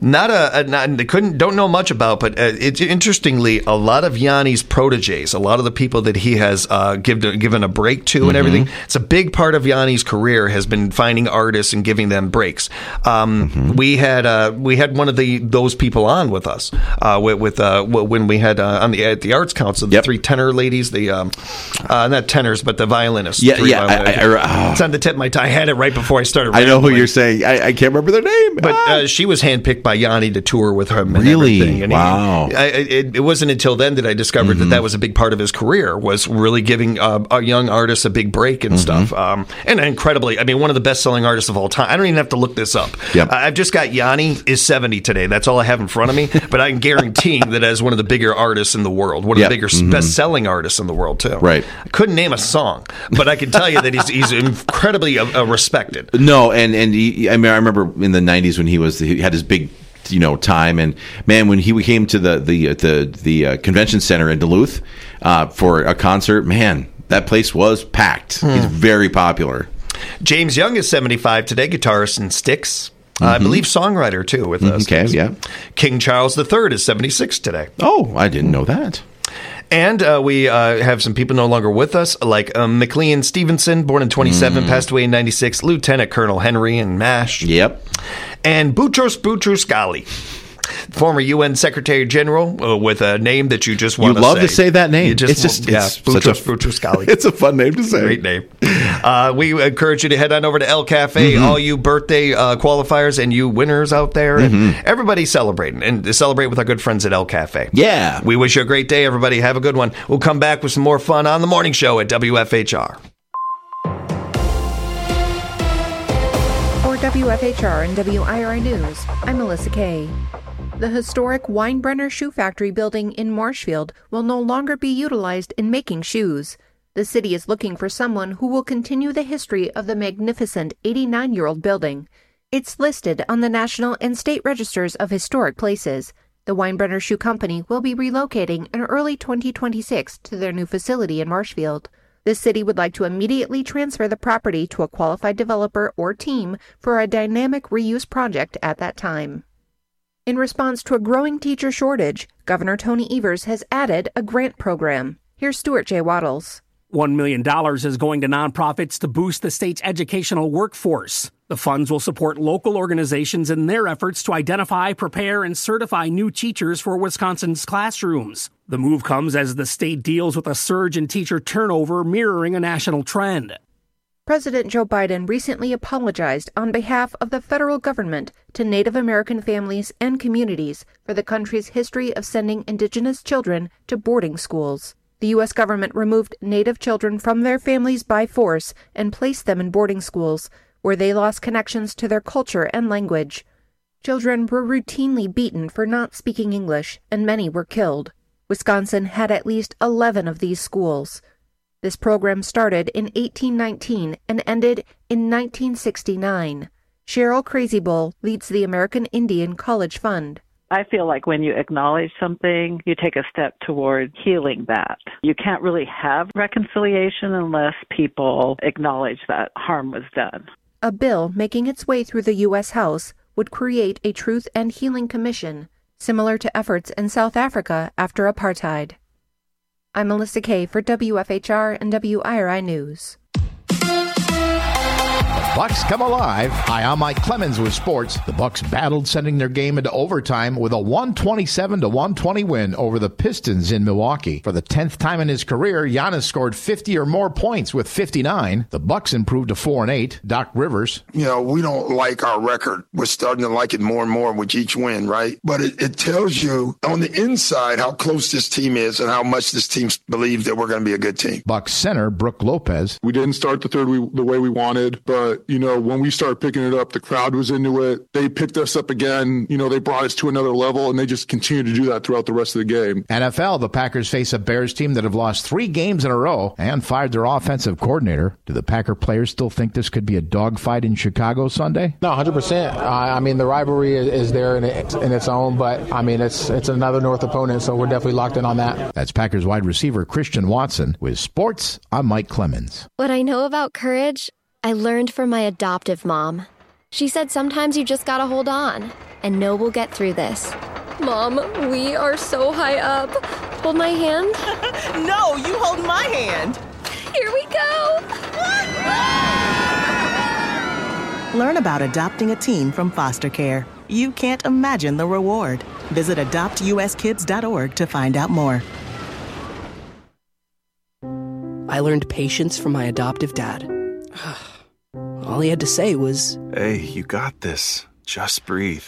Don't know much about, but interestingly, a lot of Yanni's proteges, a lot of the people that he has given a break to and everything, it's a big part of Yanni's career has been finding artists and giving them breaks. We had one of those people on with us when we had at the Arts Council. The three tenor ladies, not tenors, but the violinists. It's on the tip of my tongue. I had it right before I started. I know who you're saying. I can't remember their name. But she was handpicked by Yanni to tour with him. Really? And everything. And wow. It wasn't until then that I discovered that was a big part of his career, was really giving a young artist a big break and stuff. And incredibly, one of the best-selling artists of all time. I don't even have to look this up. Yep. I've just got Yanni is 70 today. That's all I have in front of me. But I'm guaranteeing that as one of the bigger artists in the world, one of the bigger best-selling artists in the world too. Right. I couldn't name a song, but I can tell you that he's incredibly respected. No, and I remember in the 90s when he had his big time, and man, when he came to the convention center in Duluth for a concert, man, that place was packed. He's very popular. James Young is 75 today, guitarist in Styx. I believe songwriter too with us. Okay, yeah. King Charles III is 76 today. Oh, I didn't know that. And we have some people no longer with us, like McLean Stevenson, born in 27, passed away in 96, Lieutenant Colonel Henry in MASH. Yep. And Boutros Boutros-Ghali, former UN Secretary General, with a name that you just want to say. You love to say that name. Boutros Boutros-Ghali. It's a fun name to say. Great name. We encourage you to head on over to El Cafe, all you birthday qualifiers and you winners out there. And everybody celebrating, and celebrate with our good friends at El Cafe. Yeah. We wish you a great day, everybody. Have a good one. We'll come back with some more fun on the morning show at WFHR. For WFHR and WIRI News, I'm Melissa Kay. The historic Weinbrenner Shoe Factory building in Marshfield will no longer be utilized in making shoes. The city is looking for someone who will continue the history of the magnificent 89-year-old building. It's listed on the National and State Registers of Historic Places. The Weinbrenner Shoe Company will be relocating in early 2026 to their new facility in Marshfield. The city would like to immediately transfer the property to a qualified developer or team for a dynamic reuse project at that time. In response to a growing teacher shortage, Governor Tony Evers has added a grant program. Here's Stuart J. Waddles. $1 million is going to nonprofits to boost the state's educational workforce. The funds will support local organizations in their efforts to identify, prepare, and certify new teachers for Wisconsin's classrooms. The move comes as the state deals with a surge in teacher turnover mirroring a national trend. President Joe Biden recently apologized on behalf of the federal government to Native American families and communities for the country's history of sending indigenous children to boarding schools. The U.S. government removed Native children from their families by force and placed them in boarding schools, where they lost connections to their culture and language. Children were routinely beaten for not speaking English, and many were killed. Wisconsin had at least 11 of these schools. This program started in 1819 and ended in 1969. Cheryl Crazybull leads the American Indian College Fund. I feel like when you acknowledge something, you take a step toward healing that. You can't really have reconciliation unless people acknowledge that harm was done. A bill making its way through the U.S. House would create a Truth and Healing Commission, similar to efforts in South Africa after apartheid. I'm Melissa Kay for WFHR and WIRI News. Bucks come alive. Hi, I'm Mike Clemens with sports. The Bucks battled, sending their game into overtime with a 127-120 win over the Pistons in Milwaukee. For the 10th time in his career, Giannis scored 50 or more points with 59. The Bucks improved to 4-8. Doc Rivers. We don't like our record. We're starting to like it more and more with each win, right? But it tells you on the inside how close this team is and how much this team believes that we're going to be a good team. Bucks center Brook Lopez. We didn't start the third the way we wanted, but when we started picking it up, the crowd was into it. They picked us up again. They brought us to another level, and they just continue to do that throughout the rest of the game. NFL, the Packers face a Bears team that have lost 3 games in a row and fired their offensive coordinator. Do the Packer players still think this could be a dogfight in Chicago Sunday? No, 100%. The rivalry is there in its own, but, it's another North opponent, so we're definitely locked in on that. That's Packers wide receiver Christian Watson. With sports, I'm Mike Clemens. What I know about courage, I learned from my adoptive mom. She said sometimes you just gotta hold on and know we'll get through this. Mom, we are so high up. Hold my hand. No, you hold my hand. Here we go. Learn about adopting a teen from foster care. You can't imagine the reward. Visit adoptuskids.org to find out more. I learned patience from my adoptive dad. All he had to say was, "Hey, you got this. Just breathe."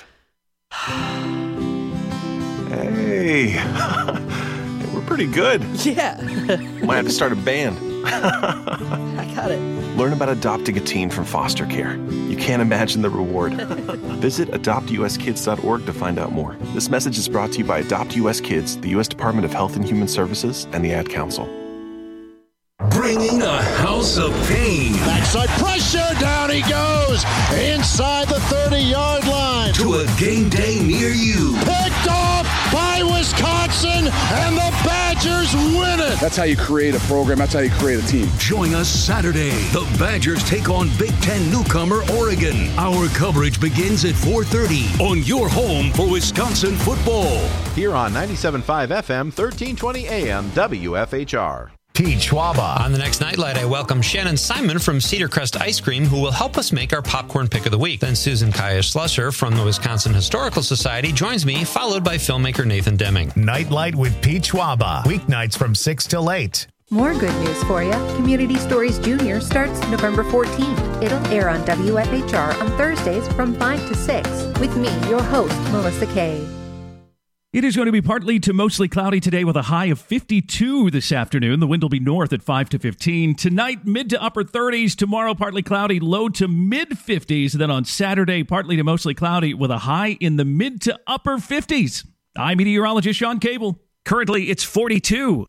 Hey, we're pretty good. Yeah. Might have to start a band. I got it. Learn about adopting a teen from foster care. You can't imagine the reward. Visit adoptuskids.org to find out more. This message is brought to you by Adopt US Kids, the U.S. Department of Health and Human Services, and the Ad Council. Bringing a house of pain. Backside pressure, down he goes, inside the 30-yard line. To a game day near you. Picked off by Wisconsin, and the Badgers win it. That's how you create a program. That's how you create a team. Join us Saturday. The Badgers take on Big Ten newcomer Oregon. Our coverage begins at 4:30 on your home for Wisconsin football. Here on 97.5 FM, 1320 AM, WFHR. Pete Schwaba. On the next Nightlight, I welcome Shannon Simon from Cedar Crest Ice Cream, who will help us make our popcorn pick of the week. Then Susan Kaya-Schlusser from the Wisconsin Historical Society joins me, followed by filmmaker Nathan Deming. Nightlight with Pete Schwaba. Weeknights from 6 till 8. More good news for you. Community Stories Junior starts November 14th. It'll air on WFHR on Thursdays from 5 to 6. With me, your host, Melissa Kay. It is going to be partly to mostly cloudy today with a high of 52 this afternoon. The wind will be north at 5 to 15. Tonight, mid to upper 30s. Tomorrow, partly cloudy, low to mid 50s. And then on Saturday, partly to mostly cloudy with a high in the mid to upper 50s. I'm meteorologist Sean Cable. Currently, it's 42.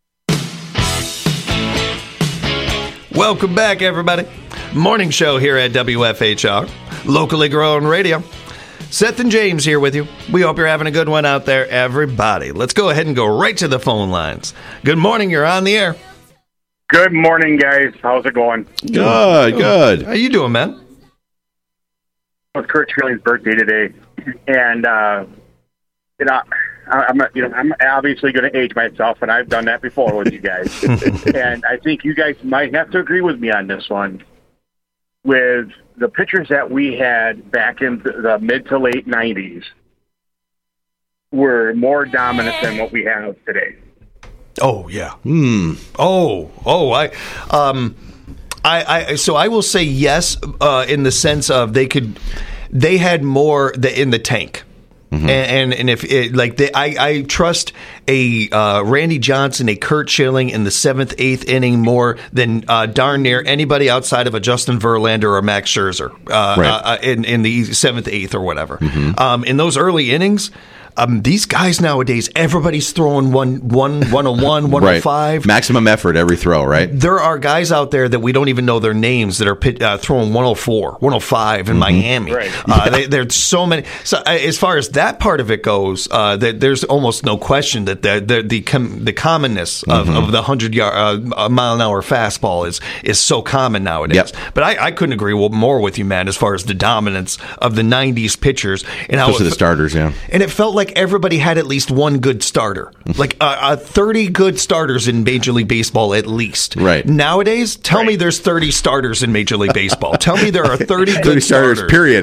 Welcome back, everybody. Morning show here at WFHR, locally grown radio. Seth and James here with you. We hope you're having a good one out there, everybody. Let's go ahead and go right to the phone lines. Good morning. You're on the air. Good morning, guys. How's it going? Good. How you doing, man? It's Kurt Schilling's birthday today, and I'm obviously going to age myself, and I've done that before with you guys. And I think you guys might have to agree with me on this one. With the pitchers that we had back in the mid to late 90s were more dominant than what we have today. Oh, yeah. So I will say yes, in the sense of they had more in the tank. Mm-hmm. And if it, I trust a Randy Johnson, a Curt Schilling in the 7th, 8th inning more than darn near anybody outside of a Justin Verlander or Max Scherzer in the 7th, 8th or whatever. Mm-hmm. In those early innings, these guys nowadays, everybody's throwing 101, 105. Right. Maximum effort every throw, right? There are guys out there that we don't even know their names that are throwing 104, 105 in Miami. Right. There's so many. So as far as that part of it goes, there's almost no question that the commonness of the 100-mile-an-hour fastball is so common nowadays. Yep. But I couldn't agree more with you, man, as far as the dominance of the 90s pitchers. And especially the starters, yeah. And it felt like everybody had at least one good starter, like 30 good starters in Major League Baseball at least. Right. Nowadays, tell me there's 30 starters in Major League Baseball. Tell me there are 30 good starters. Period.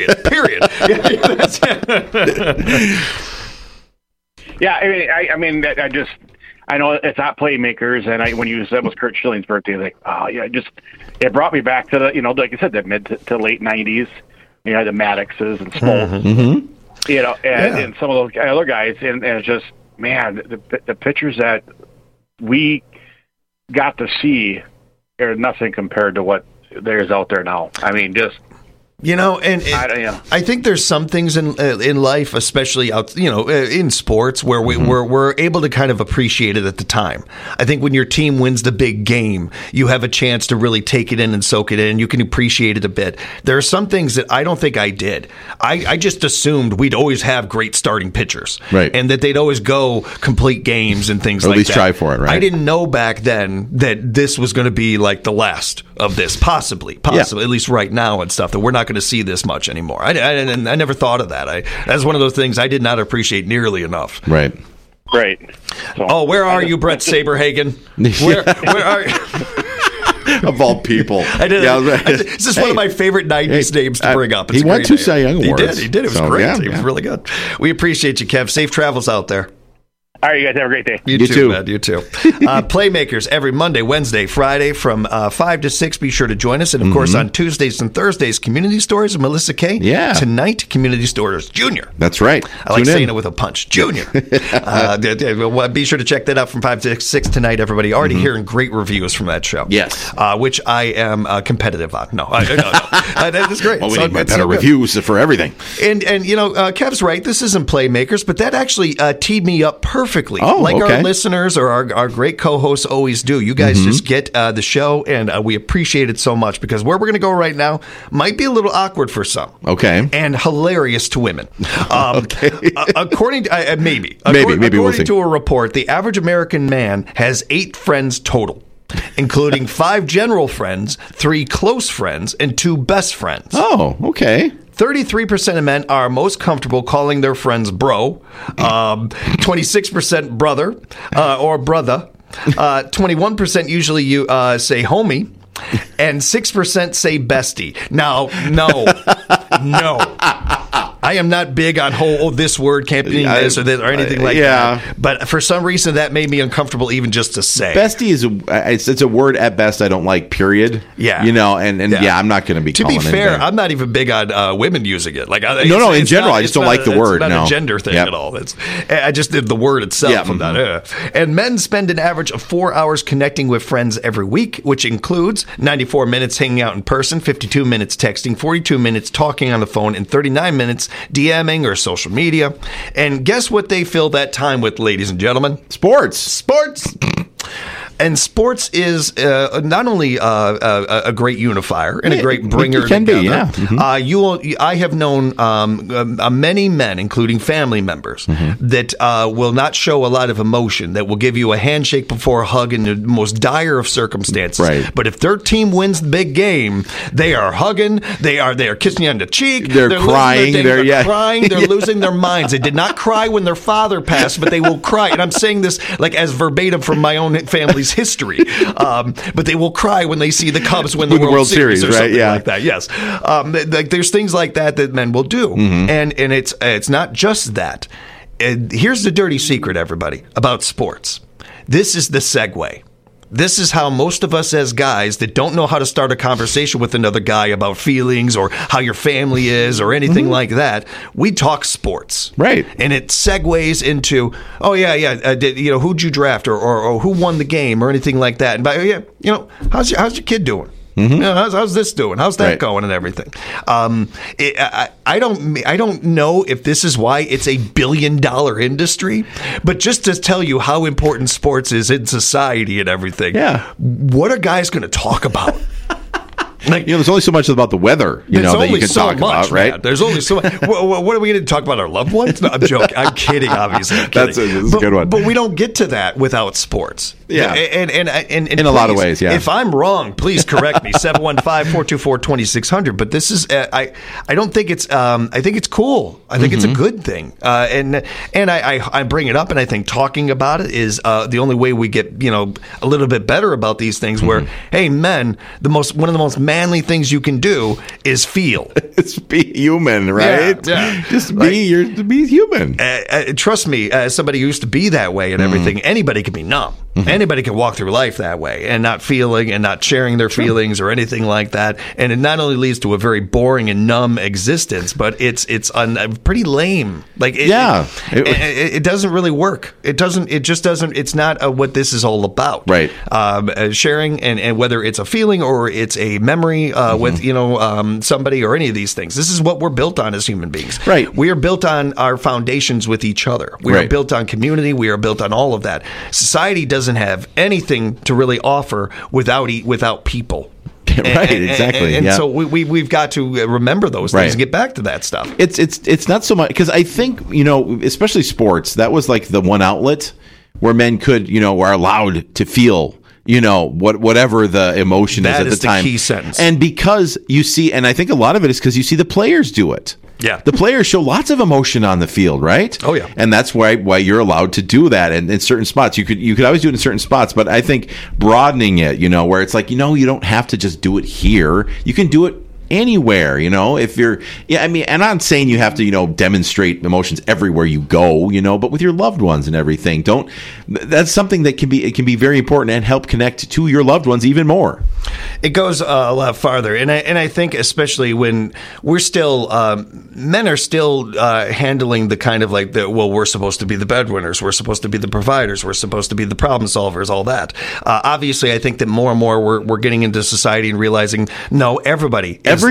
Yeah, I mean, I know it's not playmakers, and when you said it was Curt Schilling's birthday, like, oh yeah, it brought me back to the, like I said, the mid to late '90s. You know, the Maddoxes and Smoltz, you know, and some of those other guys, and it's just, man, the pitchers that we got to see are nothing compared to what there's out there now. I mean, just. You know, and I think there's some things in life, especially out, in sports, where we're able to kind of appreciate it at the time. I think when your team wins the big game, you have a chance to really take it in and soak it in. You can appreciate it a bit. There are some things that I don't think I did. I just assumed we'd always have great starting pitchers, right, and that they'd always go complete games and things like that. At least try for it, right? I didn't know back then that this was going to be like the last of this, possibly, at least right now and stuff, that we're not going to see this much anymore. I never thought of that. That's one of those things I did not appreciate nearly enough. Right. So, where are you, Brett Saberhagen? Where are you? Of all people. This is one of my favorite 90s names to bring up. He won 2 Cy Young Awards. He did. It was great. He was really good. We appreciate you, Kev. Safe travels out there. All right, you guys have a great day. You too, man. You too. Playmakers every Monday, Wednesday, Friday from 5 to 6. Be sure to join us. And, of course, on Tuesdays and Thursdays, Community Stories with Melissa Kay. Yeah. Tonight, Community Stories Junior. That's right. I like saying it with a punch. Junior. Be sure to check that out from 5 to 6 tonight, everybody. Already hearing great reviews from that show. Yes. Which I am competitive on. No. That's great. Well, we need better reviews for everything. And Kev's right. This isn't Playmakers, but that actually teed me up perfectly. Our listeners or our great co-hosts always do. You guys just get the show, and we appreciate it so much, because where we're going to go right now might be a little awkward for some. Okay. And hilarious to women. According to, maybe according to a report, the average American man has 8 friends total, including 5 general friends, 3 close friends, and 2 best friends. Oh, okay. 33% of men are most comfortable calling their friends bro, 26% brother or brother, 21% usually you say homie, and 6% say bestie. Now, no. I am not big on this word can't mean this or anything like that. But for some reason, that made me uncomfortable even just to say. Bestie is it's a word at best I don't like, period. Yeah. I'm not going to be calling it. To be fair, I'm not even big on women using it. In general, I just don't like the word. It's not a gender thing at all. I just did the word itself. And men spend an average of 4 hours connecting with friends every week, which includes 94 minutes hanging out in person, 52 minutes texting, 42 minutes talking on the phone, and 39 minutes DMing or social media. And guess what they fill that time with, ladies and gentlemen? Sports. And sports is not only a great unifier and a great bringer together. I have known many men, including family members, that will not show a lot of emotion, that will give you a handshake before a hug in the most dire of circumstances. Right. But if their team wins the big game, they are hugging, they are kissing you on the cheek, they're crying, they're crying, they're losing their minds. They did not cry when their father passed, but they will cry. And I'm saying this like as verbatim from my own family's history, but they will cry when they see the Cubs win the World Series or something like that. Yes, there's things like that men will do, and it's not just that. Here's the dirty secret, everybody, about sports. This is the segue. This is how most of us as guys that don't know how to start a conversation with another guy about feelings or how your family is or anything like that, we talk sports. Right. And it segues into, who'd you draft or who won the game or anything like that. And how's your kid doing? How's this doing? How's that going and everything? I don't know if this is why it's a $1 billion industry, but just to tell you how important sports is in society and everything. Yeah. What are guys going to talk about? there's only so much about the weather, that you can talk about, right? Man. There's only so much. What are we going to talk about? Our loved ones? No, I'm joking. I'm kidding, obviously. That's a good one. But we don't get to that without sports. Yeah. And in please, a lot of ways, yeah. If I'm wrong, please correct me. 715-424-2600. But this is, I don't think it's, I think it's cool. I think it's a good thing. And I bring it up, and I think talking about it is the only way we get, a little bit better about these things where, hey, men, one of the most manly things you can do is feel. It's be human, right? Yeah. Just be human. Trust me, as somebody who used to be that way and everything, anybody can be numb. Anybody can walk through life that way and not feeling and not sharing their feelings or anything like that. And it not only leads to a very boring and numb existence, but it's pretty lame. Like, it doesn't really work. It just doesn't. It's not what this is all about. Right. Sharing and whether it's a feeling or it's a memory with somebody or any of these things. This is what we're built on as human beings. Right. We are built on our foundations with each other. We are built on community. We are built on all of that. Society doesn't have anything to really offer without people. Right, exactly. And so we've got to remember those things and get back to that stuff. It's not so much because I think, especially sports, that was like the one outlet where men could, were allowed to feel, whatever the emotion is at the time. That is the key sentence. And because you see, and I think a lot of it is because you see the players do it. Yeah. The players show lots of emotion on the field, right? Oh, yeah. And that's why you're allowed to do that. And in certain spots, you could always do it in certain spots, but I think broadening it, where it's like, you don't have to just do it here. You can do it anywhere, if you're, and I'm not saying you have to, demonstrate emotions everywhere you go, but with your loved ones and everything, that's something that can be very important and help connect to your loved ones even more. It goes a lot farther. And I think especially when we're still, men are still handling the kind of like we're supposed to be the breadwinners. We're supposed to be the providers. We're supposed to be the problem solvers, all that. Obviously, I think that more and more we're getting into society and realizing, no, everybody does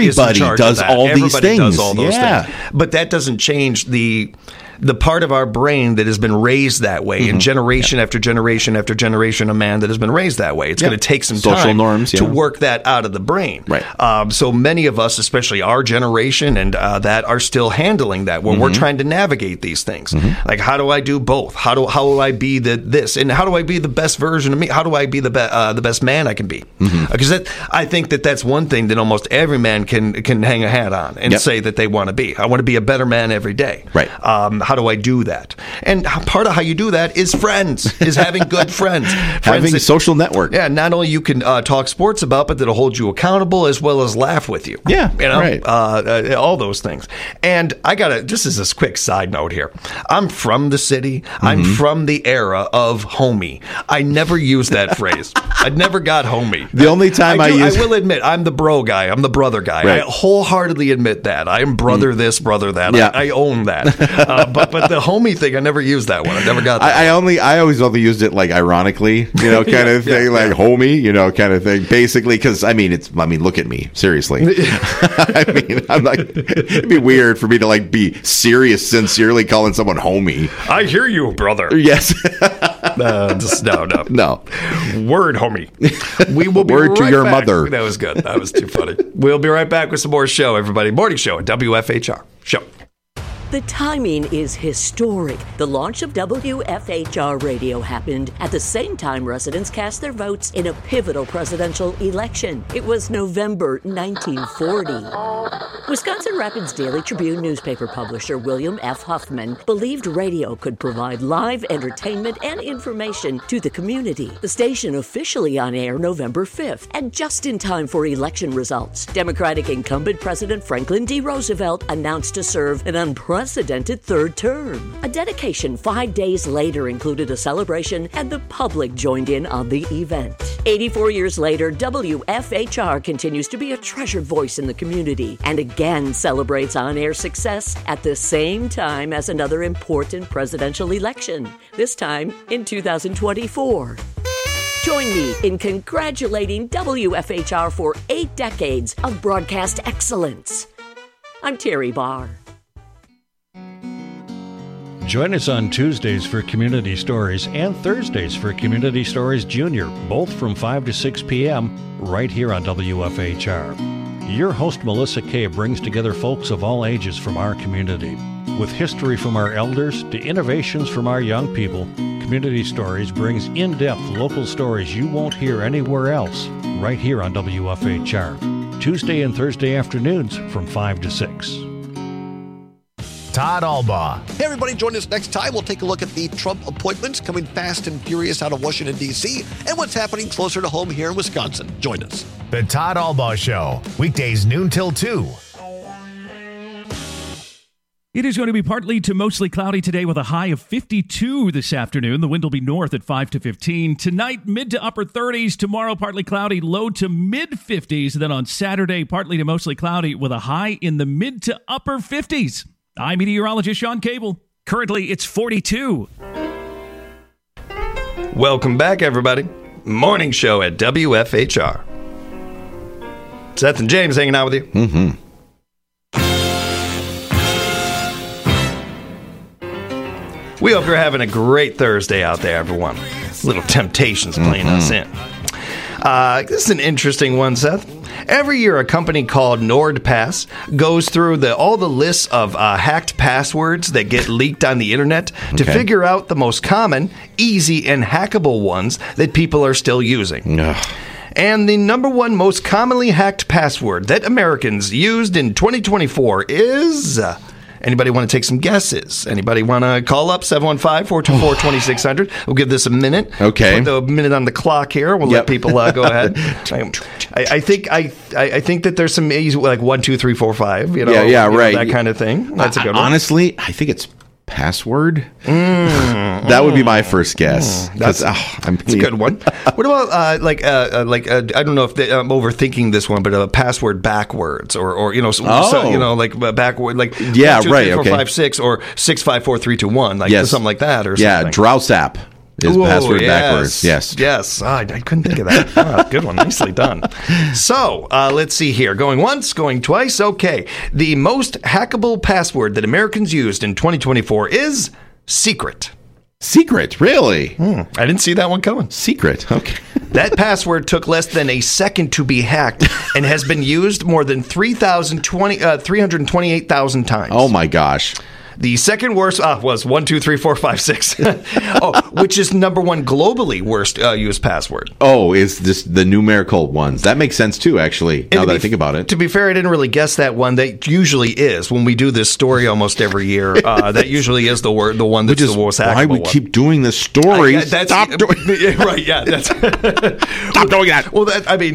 all these things. Does all those things. But that doesn't change the part of our brain that has been raised that way, and generation after generation after generation of man that has been raised that way. It's going to take some social time norms to work that out of the brain. Right. So many of us, especially our generation and that, are still handling that when we're trying to navigate these things. Like, how do I do both? How do I be this? And how do I be the best version of me? How do I be the best man I can be? Because I think that's one thing that almost every man can hang a hat on and say that they want to be. I want to be a better man every day. Right. How do I do that? And part of how you do that is having good friends. Having a social network. Yeah, not only you can talk sports about, but that'll hold you accountable as well as laugh with you. Yeah, right. All those things. And just as a quick side note here, I'm from the city. I'm from the era of homie. I never used that phrase. I never got homie. The only time I will admit, I'm the bro guy. I'm the brother guy. Right. I wholeheartedly admit that. I am brother this, brother that. Yeah. I own that. But the homie thing, I never used that one. I never got that. I always only used it like ironically, kind of thing, like homie, kind of thing. Basically, because look at me, seriously. I'm like, it'd be weird for me to like be serious, sincerely calling someone homie. I hear you, brother. Yes. No. Word, homie. We will be Word to right your back. mother. That was good. That was too funny. We'll be right back with some more show, everybody. Morning show at WFHR. Show. The timing is historic. The launch of WFHR Radio happened at the same time residents cast their votes in a pivotal presidential election. It was November 1940. Wisconsin Rapids Daily Tribune newspaper publisher William F. Huffman believed radio could provide live entertainment and information to the community. The station officially on air November 5th, and just in time for election results. Democratic incumbent President Franklin D. Roosevelt announced to serve an unprecedented third term. A dedication 5 days later included a celebration, and the public joined in on the event. 84 years later, WFHR continues to be a treasured voice in the community and again celebrates on-air success at the same time as another important presidential election, this time in 2024. Join me in congratulating WFHR for 8 decades of broadcast excellence. I'm Terry Barr. Join us on Tuesdays for Community Stories and Thursdays for Community Stories Junior, both from 5 to 6 p.m. right here on WFHR. Your host, Melissa Kay, brings together folks of all ages from our community. With history from our elders to innovations from our young people, Community Stories brings in-depth local stories you won't hear anywhere else, right here on WFHR. Tuesday and Thursday afternoons from 5 to 6. Todd Albaugh. Hey, everybody, join us next time. We'll take a look at the Trump appointments coming fast and furious out of Washington, D.C., and what's happening closer to home here in Wisconsin. Join us. The Todd Albaugh Show, weekdays noon till 2. It is going to be partly to mostly cloudy today with a high of 52 this afternoon. The wind will be north at 5 to 15. Tonight, mid to upper 30s. Tomorrow, partly cloudy, low to mid 50s. Then on Saturday, partly to mostly cloudy with a high in the mid to upper 50s. I'm meteorologist Sean Cable. Currently, it's 42. Welcome back, everybody. Morning show at WFHR. Seth and James hanging out with you. Mm-hmm. We hope you're having a great Thursday out there, everyone. Little Temptations playing us in. This is an interesting one, Seth. Every year, a company called NordPass goes through all the lists of hacked passwords that get leaked on the internet to figure out the most common, easy, and hackable ones that people are still using. And the number one most commonly hacked password that Americans used in 2024 is... Anybody want to take some guesses? Anybody want to call up 715-424-2600? We'll give this a minute. Okay. Put the minute on the clock here. We'll let people go ahead. I think that there's some easy, like 1, 2, 3, 4, 5. You know, right. That kind of thing. That's a good one. Honestly, I think it's password. That would be my first guess. That's a good one. What about I don't know if I'm overthinking this one, but a password backwards or like backward, like 1, 2, 3, 4, 5, 6 or 6, 5, 4, 3, 2, 1, like something like that or something. Yeah, Drowsap is password backwards. Yes. I couldn't think of that. Good one. Nicely done. So let's see here. Going once, going twice. Okay. The most hackable password that Americans used in 2024 is secret. Secret, really? I didn't see that one coming. Secret, okay. That password took less than a second to be hacked and has been used more than 328,000 times. Oh, my gosh. The second worst was 1, 2, 3, 4, 5, 6. Which is number one globally worst used password. Oh, is this the numerical ones? That makes sense too, actually, now that I think about it. To be fair, I didn't really guess that one. That usually is when we do this story almost every year. That usually is the one that's the most hackable. Why we keep doing this story? Stop doing it. Right? Yeah. Stop doing that. Well,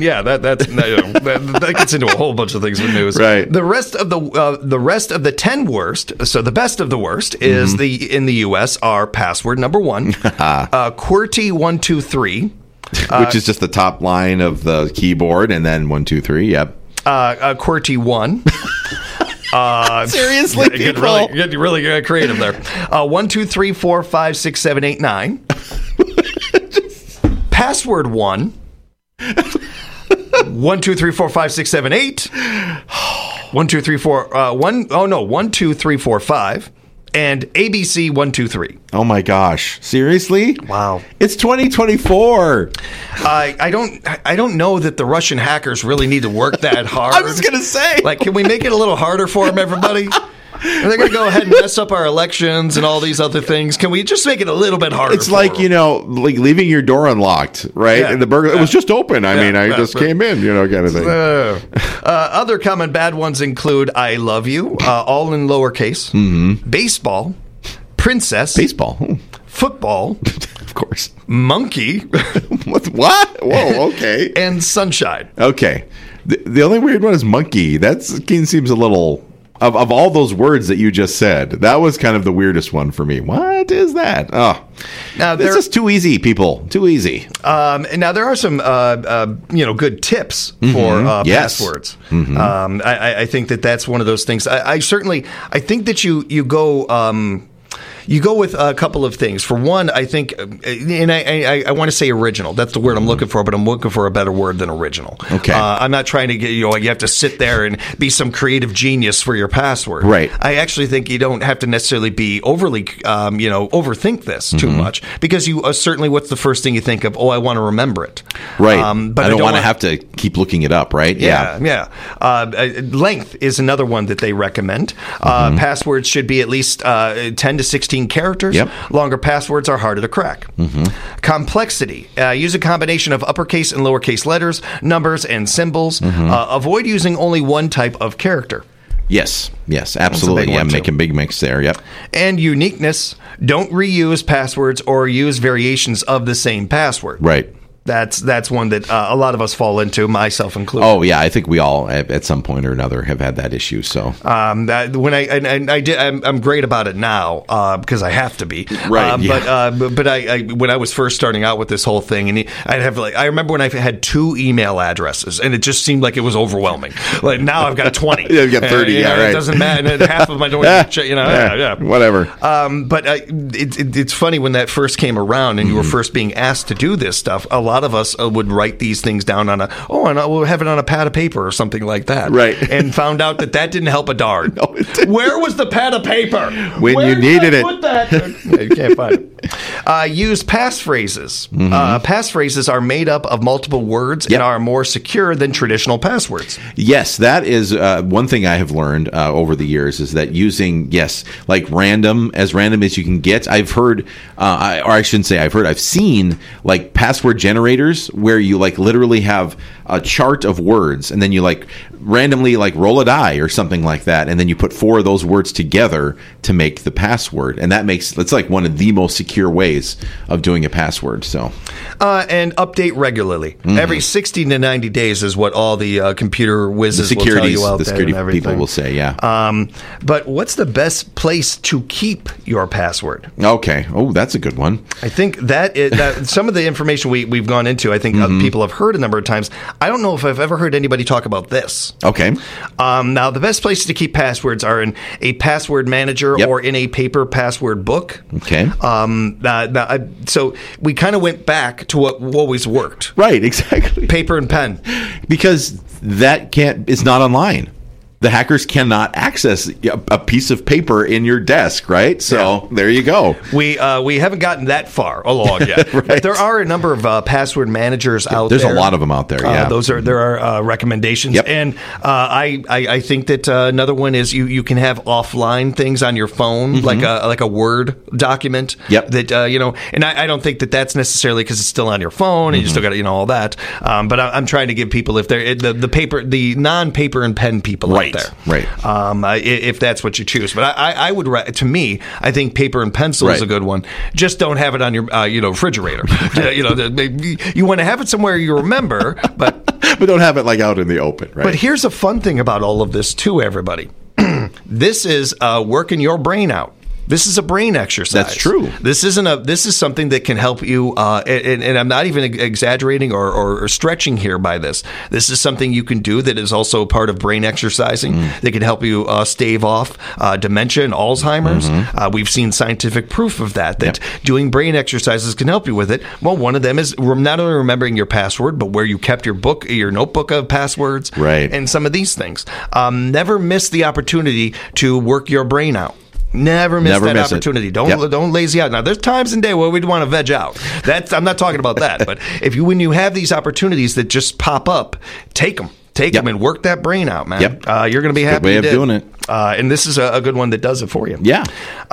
that gets into a whole bunch of things with news. Right. The rest of the 10 worst. So the best of the worst is in the U.S. are password number 1, QWERTY123, which is just the top line of the keyboard, and then 1, 2, 3. Yep. QWERTY1. Seriously, people, get really creative there. 1, 2, 3, 4, 5, 6, 7, 8, 9. Password 1. 1, 2, 3, 4, 5, 6, 7, 8. 1, 2, 3, 4. 1, 2, 3, 4, 5. And ABC 1, 2, 3. Oh my gosh! Seriously? Wow! It's 2024. I don't know that the Russian hackers really need to work that hard. I was gonna say, can we make it a little harder for them, everybody? And they're going to go ahead and mess up our elections and all these other things. Can we just make it a little bit harder? It's like, like leaving your door unlocked, right? Yeah. And the burglar, it was just open. I just came in, kind of thing. Other common bad ones include I love you, all in lowercase, baseball, princess, football, of course, monkey, what? Whoa, okay. And sunshine. Okay. The only weird one is monkey. That seems a little... Of all those words that you just said, that was kind of the weirdest one for me. What is that? Oh, now this is too easy, people. Too easy. Now there are some, good tips for passwords. I think that's one of those things. I think that you go. You go with a couple of things. For one, I think, and I want to say original. That's the word I'm looking for, but I'm looking for a better word than original. Okay. I'm not trying to get, you have to sit there and be some creative genius for your password. Right. I actually think you don't have to necessarily be overly, overthink this too much, because you certainly, what's the first thing you think of? Oh, I want to remember it. Right. But I don't want to have to keep looking it up, right? Yeah. Length is another one that they recommend. Passwords should be at least 10 to 16 characters. Yep. Longer passwords are harder to crack. Complexity. Use a combination of uppercase and lowercase letters, numbers, and symbols. Avoid using only one type of character. Yes, absolutely. Yeah, make a big mix there. Yep. And uniqueness. Don't reuse passwords or use variations of the same password. Right. That's one that a lot of us fall into, myself included. Oh yeah, I think we all at some point or another have had that issue. So I'm great about it now because I have to be. Right. But I when I was first starting out with this whole thing, and I'd have I remember when I had 2 email addresses, and it just seemed like it was overwhelming. Like now I've got 20. You've got 30. Right. It doesn't matter. And half of them I don't even check. Whatever. But it's funny when that first came around, and you were first being asked to do this stuff. A lot of us would write these things down on we'll have it on a pad of paper or something like that. Right. And found out that didn't help a darn. No, it didn't. Where was the pad of paper? When you needed it. Put that? You can't find it. Use passphrases. Passphrases are made up of multiple words and are more secure than traditional passwords. Yes, that is one thing I have learned over the years is that using, like random as you can get. I've heard, I've seen like password generators where you like literally have a chart of words and then you like randomly like roll a die or something like that, and then you put 4 of those words together to make the password, and that's like one of the most secure ways of doing a password. So and update regularly. Every 60 to 90 days is what all the computer whizzes will tell you out there. The security people will say, but what's the best place to keep your password? Okay. Oh, that's a good one. I think that some of the information we've gone into, I think people have heard a number of times. I don't know if I've ever heard anybody talk about this. Okay. Now, the best places to keep passwords are in a password manager or in a paper password book. Okay. So we kind of went back to what always worked. Right, exactly. Paper and pen. Because it's not online. The hackers cannot access a piece of paper in your desk, right? So there you go. We haven't gotten that far along yet. Right. But there are a number of password managers out there. There's a lot of them out there. Yeah, there are recommendations, and I think that another one is you can have offline things on your phone, like a Word document. Yep. That and I don't think that that's necessarily because it's still on your phone and you still got all that. But I'm trying to give people, if they're the non-paper and pen people. Right. There. Right. If that's what you choose. But I would, to me, I think paper and pencil is a good one. Just don't have it on your refrigerator. You want to have it somewhere you remember, but don't have it like out in the open. Right. But here's a fun thing about all of this too, everybody. This is working your brain out. This is a brain exercise. That's true. This is something that can help you, and I'm not even exaggerating or stretching here by this. This is something you can do that is also part of brain exercising that can help you stave off dementia and Alzheimer's. We've seen scientific proof of that doing brain exercises can help you with it. Well, one of them is not only remembering your password, but where you kept your notebook of passwords, right, and some of these things. Never miss the opportunity to work your brain out. Never miss that opportunity. Don't lazy out. Now, there's times in day where we'd want to veg out. I'm not talking about that. But when you have these opportunities that just pop up, take them. Take them and work that brain out, man. Yep. You're going to be happy. Good way of doing it. And this is a good one that does it for you. Yeah.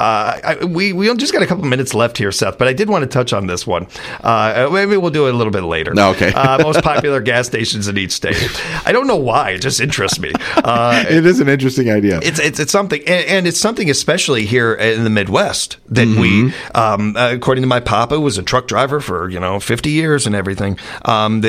We just got a couple minutes left here, Seth, but I did want to touch on this one. Maybe we'll do it a little bit later. Okay. Most popular gas stations in each state. I don't know why. It just interests me. It is an interesting idea. It's something, and it's something especially here in the Midwest that we, according to my papa, was a truck driver for 50 years and everything.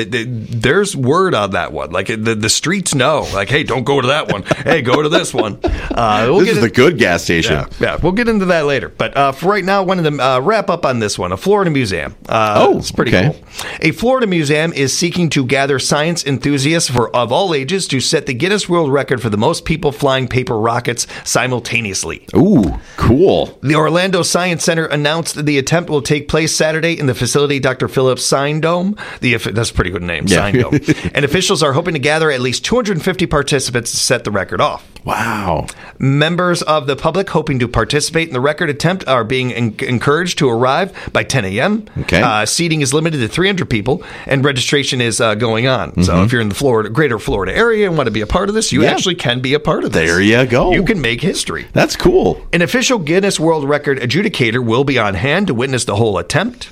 There's word on that one. Like the streets know. Like, hey, don't go to that one. Hey, go to this one. This is the good gas station. Yeah, we'll get into that later. But for right now, I wanted to wrap up on this one. A Florida museum. It's pretty cool. A Florida museum is seeking to gather science enthusiasts of all ages to set the Guinness World Record for the most people flying paper rockets simultaneously. Ooh, cool. The Orlando Science Center announced that the attempt will take place Saturday in the facility Dr. Phillips Sign Dome. That's a pretty good name, Sign Dome. And officials are hoping to gather at least 250 participants to set the record off. Wow. Members of the public hoping to participate in the record attempt are being encouraged to arrive by 10 a.m. Okay. Seating is limited to 300 people, and registration is going on. So if you're in the greater Florida area and want to be a part of this, you actually can be a part of this. There you go. You can make history. That's cool. An official Guinness World Record adjudicator will be on hand to witness the whole attempt.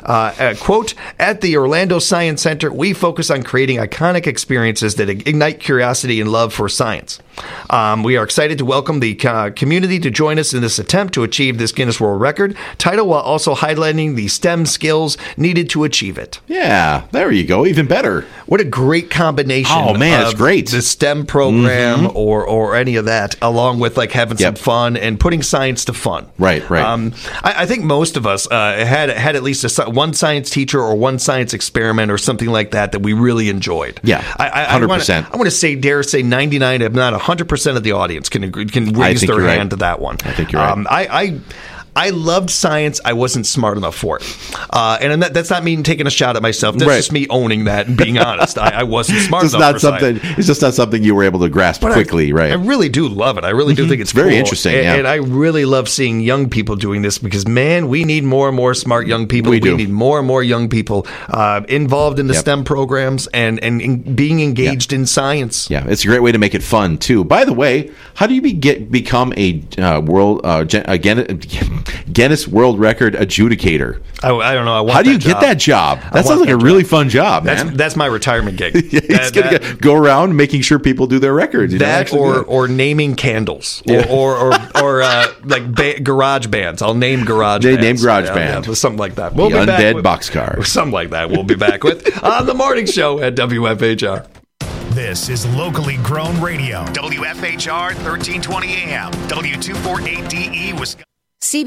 Quote, at the Orlando Science Center, we focus on creating iconic experiences that ignite curiosity and love for science. We are excited to welcome the community to join us in this attempt to achieve this Guinness World Record title while also highlighting the STEM skills needed to achieve it. Yeah, there you go. Even better. What a great combination. Oh, man, it's great. The STEM program or any of that, along with like having some fun and putting science to fun. Right. I think most of us had at least one science teacher or one science experiment or something like that we really enjoyed. Yeah, 100%. I want to dare say 99, if not 100% of the audience can raise their hand to that one. I think you're right. I loved science. I wasn't smart enough for it. And that's not me taking a shot at myself. That's just me owning that and being honest. I wasn't smart enough for science. It's just not something you were able to grasp quickly, right? I really do love it. I really do think it's very cool. interesting. And I really love seeing young people doing this because, man, we need more and more smart young people. We need more and more young people involved in the STEM programs and being engaged in science. Yeah, it's a great way to make it fun, too. By the way, how do you become a Guinness World Record adjudicator? I don't know. How do you get that job? That sounds like a really fun job, man. That's my retirement gig. He's going to go around making sure people do their records. Or naming candles or like garage bands. I'll name garage bands. Name garage band. Something like that. We'll be undead boxcar. Something like that we'll be back with on the morning show at WFHR. This is locally grown radio. WFHR 1320 AM. W248DE Wisconsin.